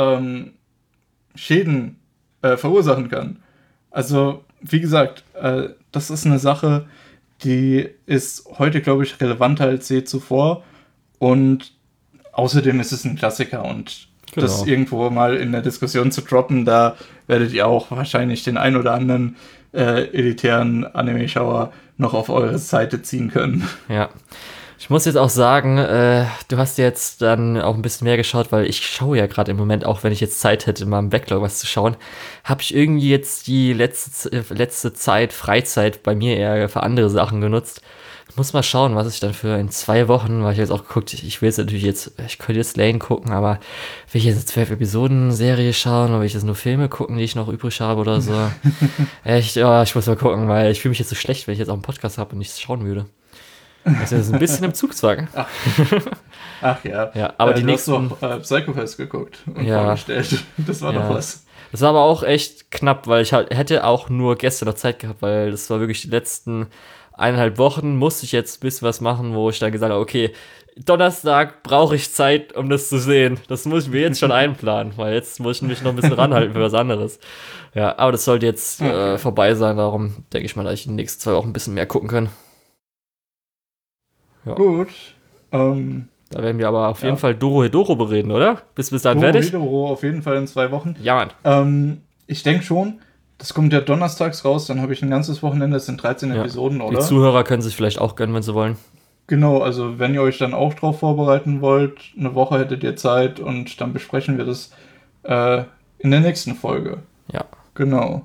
Schäden verursachen kann. Also, wie gesagt, das ist eine Sache, die ist heute, glaube ich, relevanter als je zuvor. Und außerdem ist es ein Klassiker. Und das irgendwo mal in der Diskussion zu droppen, da werdet ihr auch wahrscheinlich den ein oder anderen elitären Anime-Schauer noch auf eure Seite ziehen können. Ja. Ich muss jetzt auch sagen, du hast jetzt dann auch ein bisschen mehr geschaut, weil ich schaue ja gerade im Moment, auch wenn ich jetzt Zeit hätte, mal im Backlog was zu schauen, habe ich irgendwie jetzt die letzte Zeit, Freizeit bei mir eher für andere Sachen genutzt. Ich muss mal schauen, was ich dann für in 2 Wochen, weil ich jetzt auch geguckt, ich könnte jetzt Lane gucken, aber will ich jetzt eine 12 Episoden Serie schauen, oder will ich jetzt nur Filme gucken, die ich noch übrig habe oder so? Echt, ja, ich muss mal gucken, weil ich fühle mich jetzt so schlecht, wenn ich jetzt auch einen Podcast habe und nichts schauen würde. Also das ist ein bisschen im Zugzwang. Ach ja. Ja, aber die nächsten... nächsten... Du hast doch Psychopaths geguckt und vorgestellt. Das war doch was. Das war aber auch echt knapp, weil ich hätte auch nur gestern noch Zeit gehabt, weil das war wirklich die letzten 1,5 Wochen, musste ich jetzt ein bisschen was machen, wo ich dann gesagt habe, okay, Donnerstag brauche ich Zeit, um das zu sehen. Das muss ich mir jetzt schon einplanen, weil jetzt muss ich mich noch ein bisschen ranhalten für was anderes. Ja, aber das sollte jetzt vorbei sein, darum denke ich mal, dass ich in den nächsten 2 Wochen ein bisschen mehr gucken kann. Ja. Gut. Da werden wir aber auf jeden Fall Dorohedoro bereden, oder? Bis dann fertig? Dorohedoro auf jeden Fall in 2 Wochen. Ja, Mann. Ich denke schon, Das kommt ja donnerstags raus, dann habe ich ein ganzes Wochenende, das sind 13 Episoden, oder? Die Zuhörer können sich vielleicht auch gönnen, wenn sie wollen. Genau, also wenn ihr euch dann auch drauf vorbereiten wollt, eine Woche hättet ihr Zeit und dann besprechen wir das in der nächsten Folge. Ja. Genau.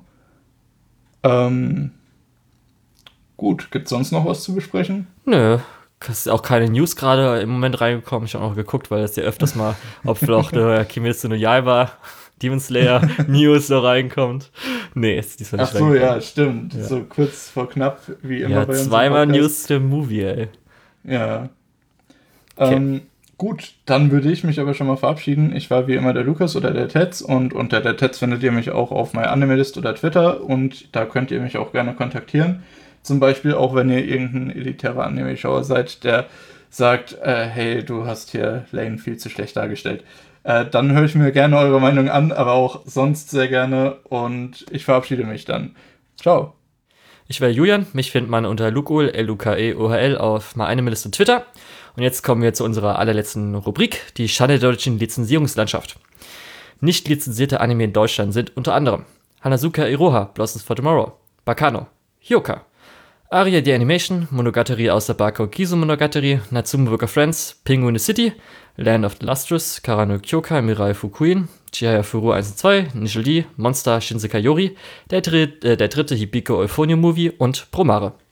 Gut, gibt's sonst noch was zu besprechen? Nö, es ist auch keine News gerade im Moment reingekommen. Ich habe auch geguckt, weil es ja öfters mal, ob vielleicht der Kimetsu no Yaiba, Demon Slayer News da reinkommt. Nee, ist diesmal nicht Ach so, reingekommen. ja, stimmt. Ja. So kurz vor knapp, wie immer Ja, bei uns im zweimal Podcast. News zum Movie, ey. Ja. Okay. Gut, dann würde ich mich aber schon mal verabschieden. Ich war wie immer der Lukas oder der Tetz und unter der Tetz findet ihr mich auch auf MyAnimeList oder Twitter und da könnt ihr mich auch gerne kontaktieren. Zum Beispiel auch, wenn ihr irgendein elitärer Anime-Schauer seid, der sagt, hey, du hast hier Lane viel zu schlecht dargestellt. Dann höre ich mir gerne eure Meinung an, aber auch sonst sehr gerne und ich verabschiede mich dann. Ciao. Ich wäre Julian, mich findet man unter Lukeohl, Lukeohl auf MyAnimeList und Twitter. Und jetzt kommen wir zu unserer allerletzten Rubrik, die Schande der deutschen Lizenzierungslandschaft. Nicht lizenzierte Anime in Deutschland sind unter anderem Hanazuka Iroha, Blossoms for Tomorrow, Bakano, Hyoka, Aria the Animation, Monogatari aus der Bako Kizu Monogatari, Natsume Worker Friends, Penguin City, Land of the Lustrous, Karano Kyoka, Mirai Fukuin, Chihaya Furu 1 und 2, Initial D, Monster Shinsekai Yori, der dritte Hibiko Euphonium Movie und Promare.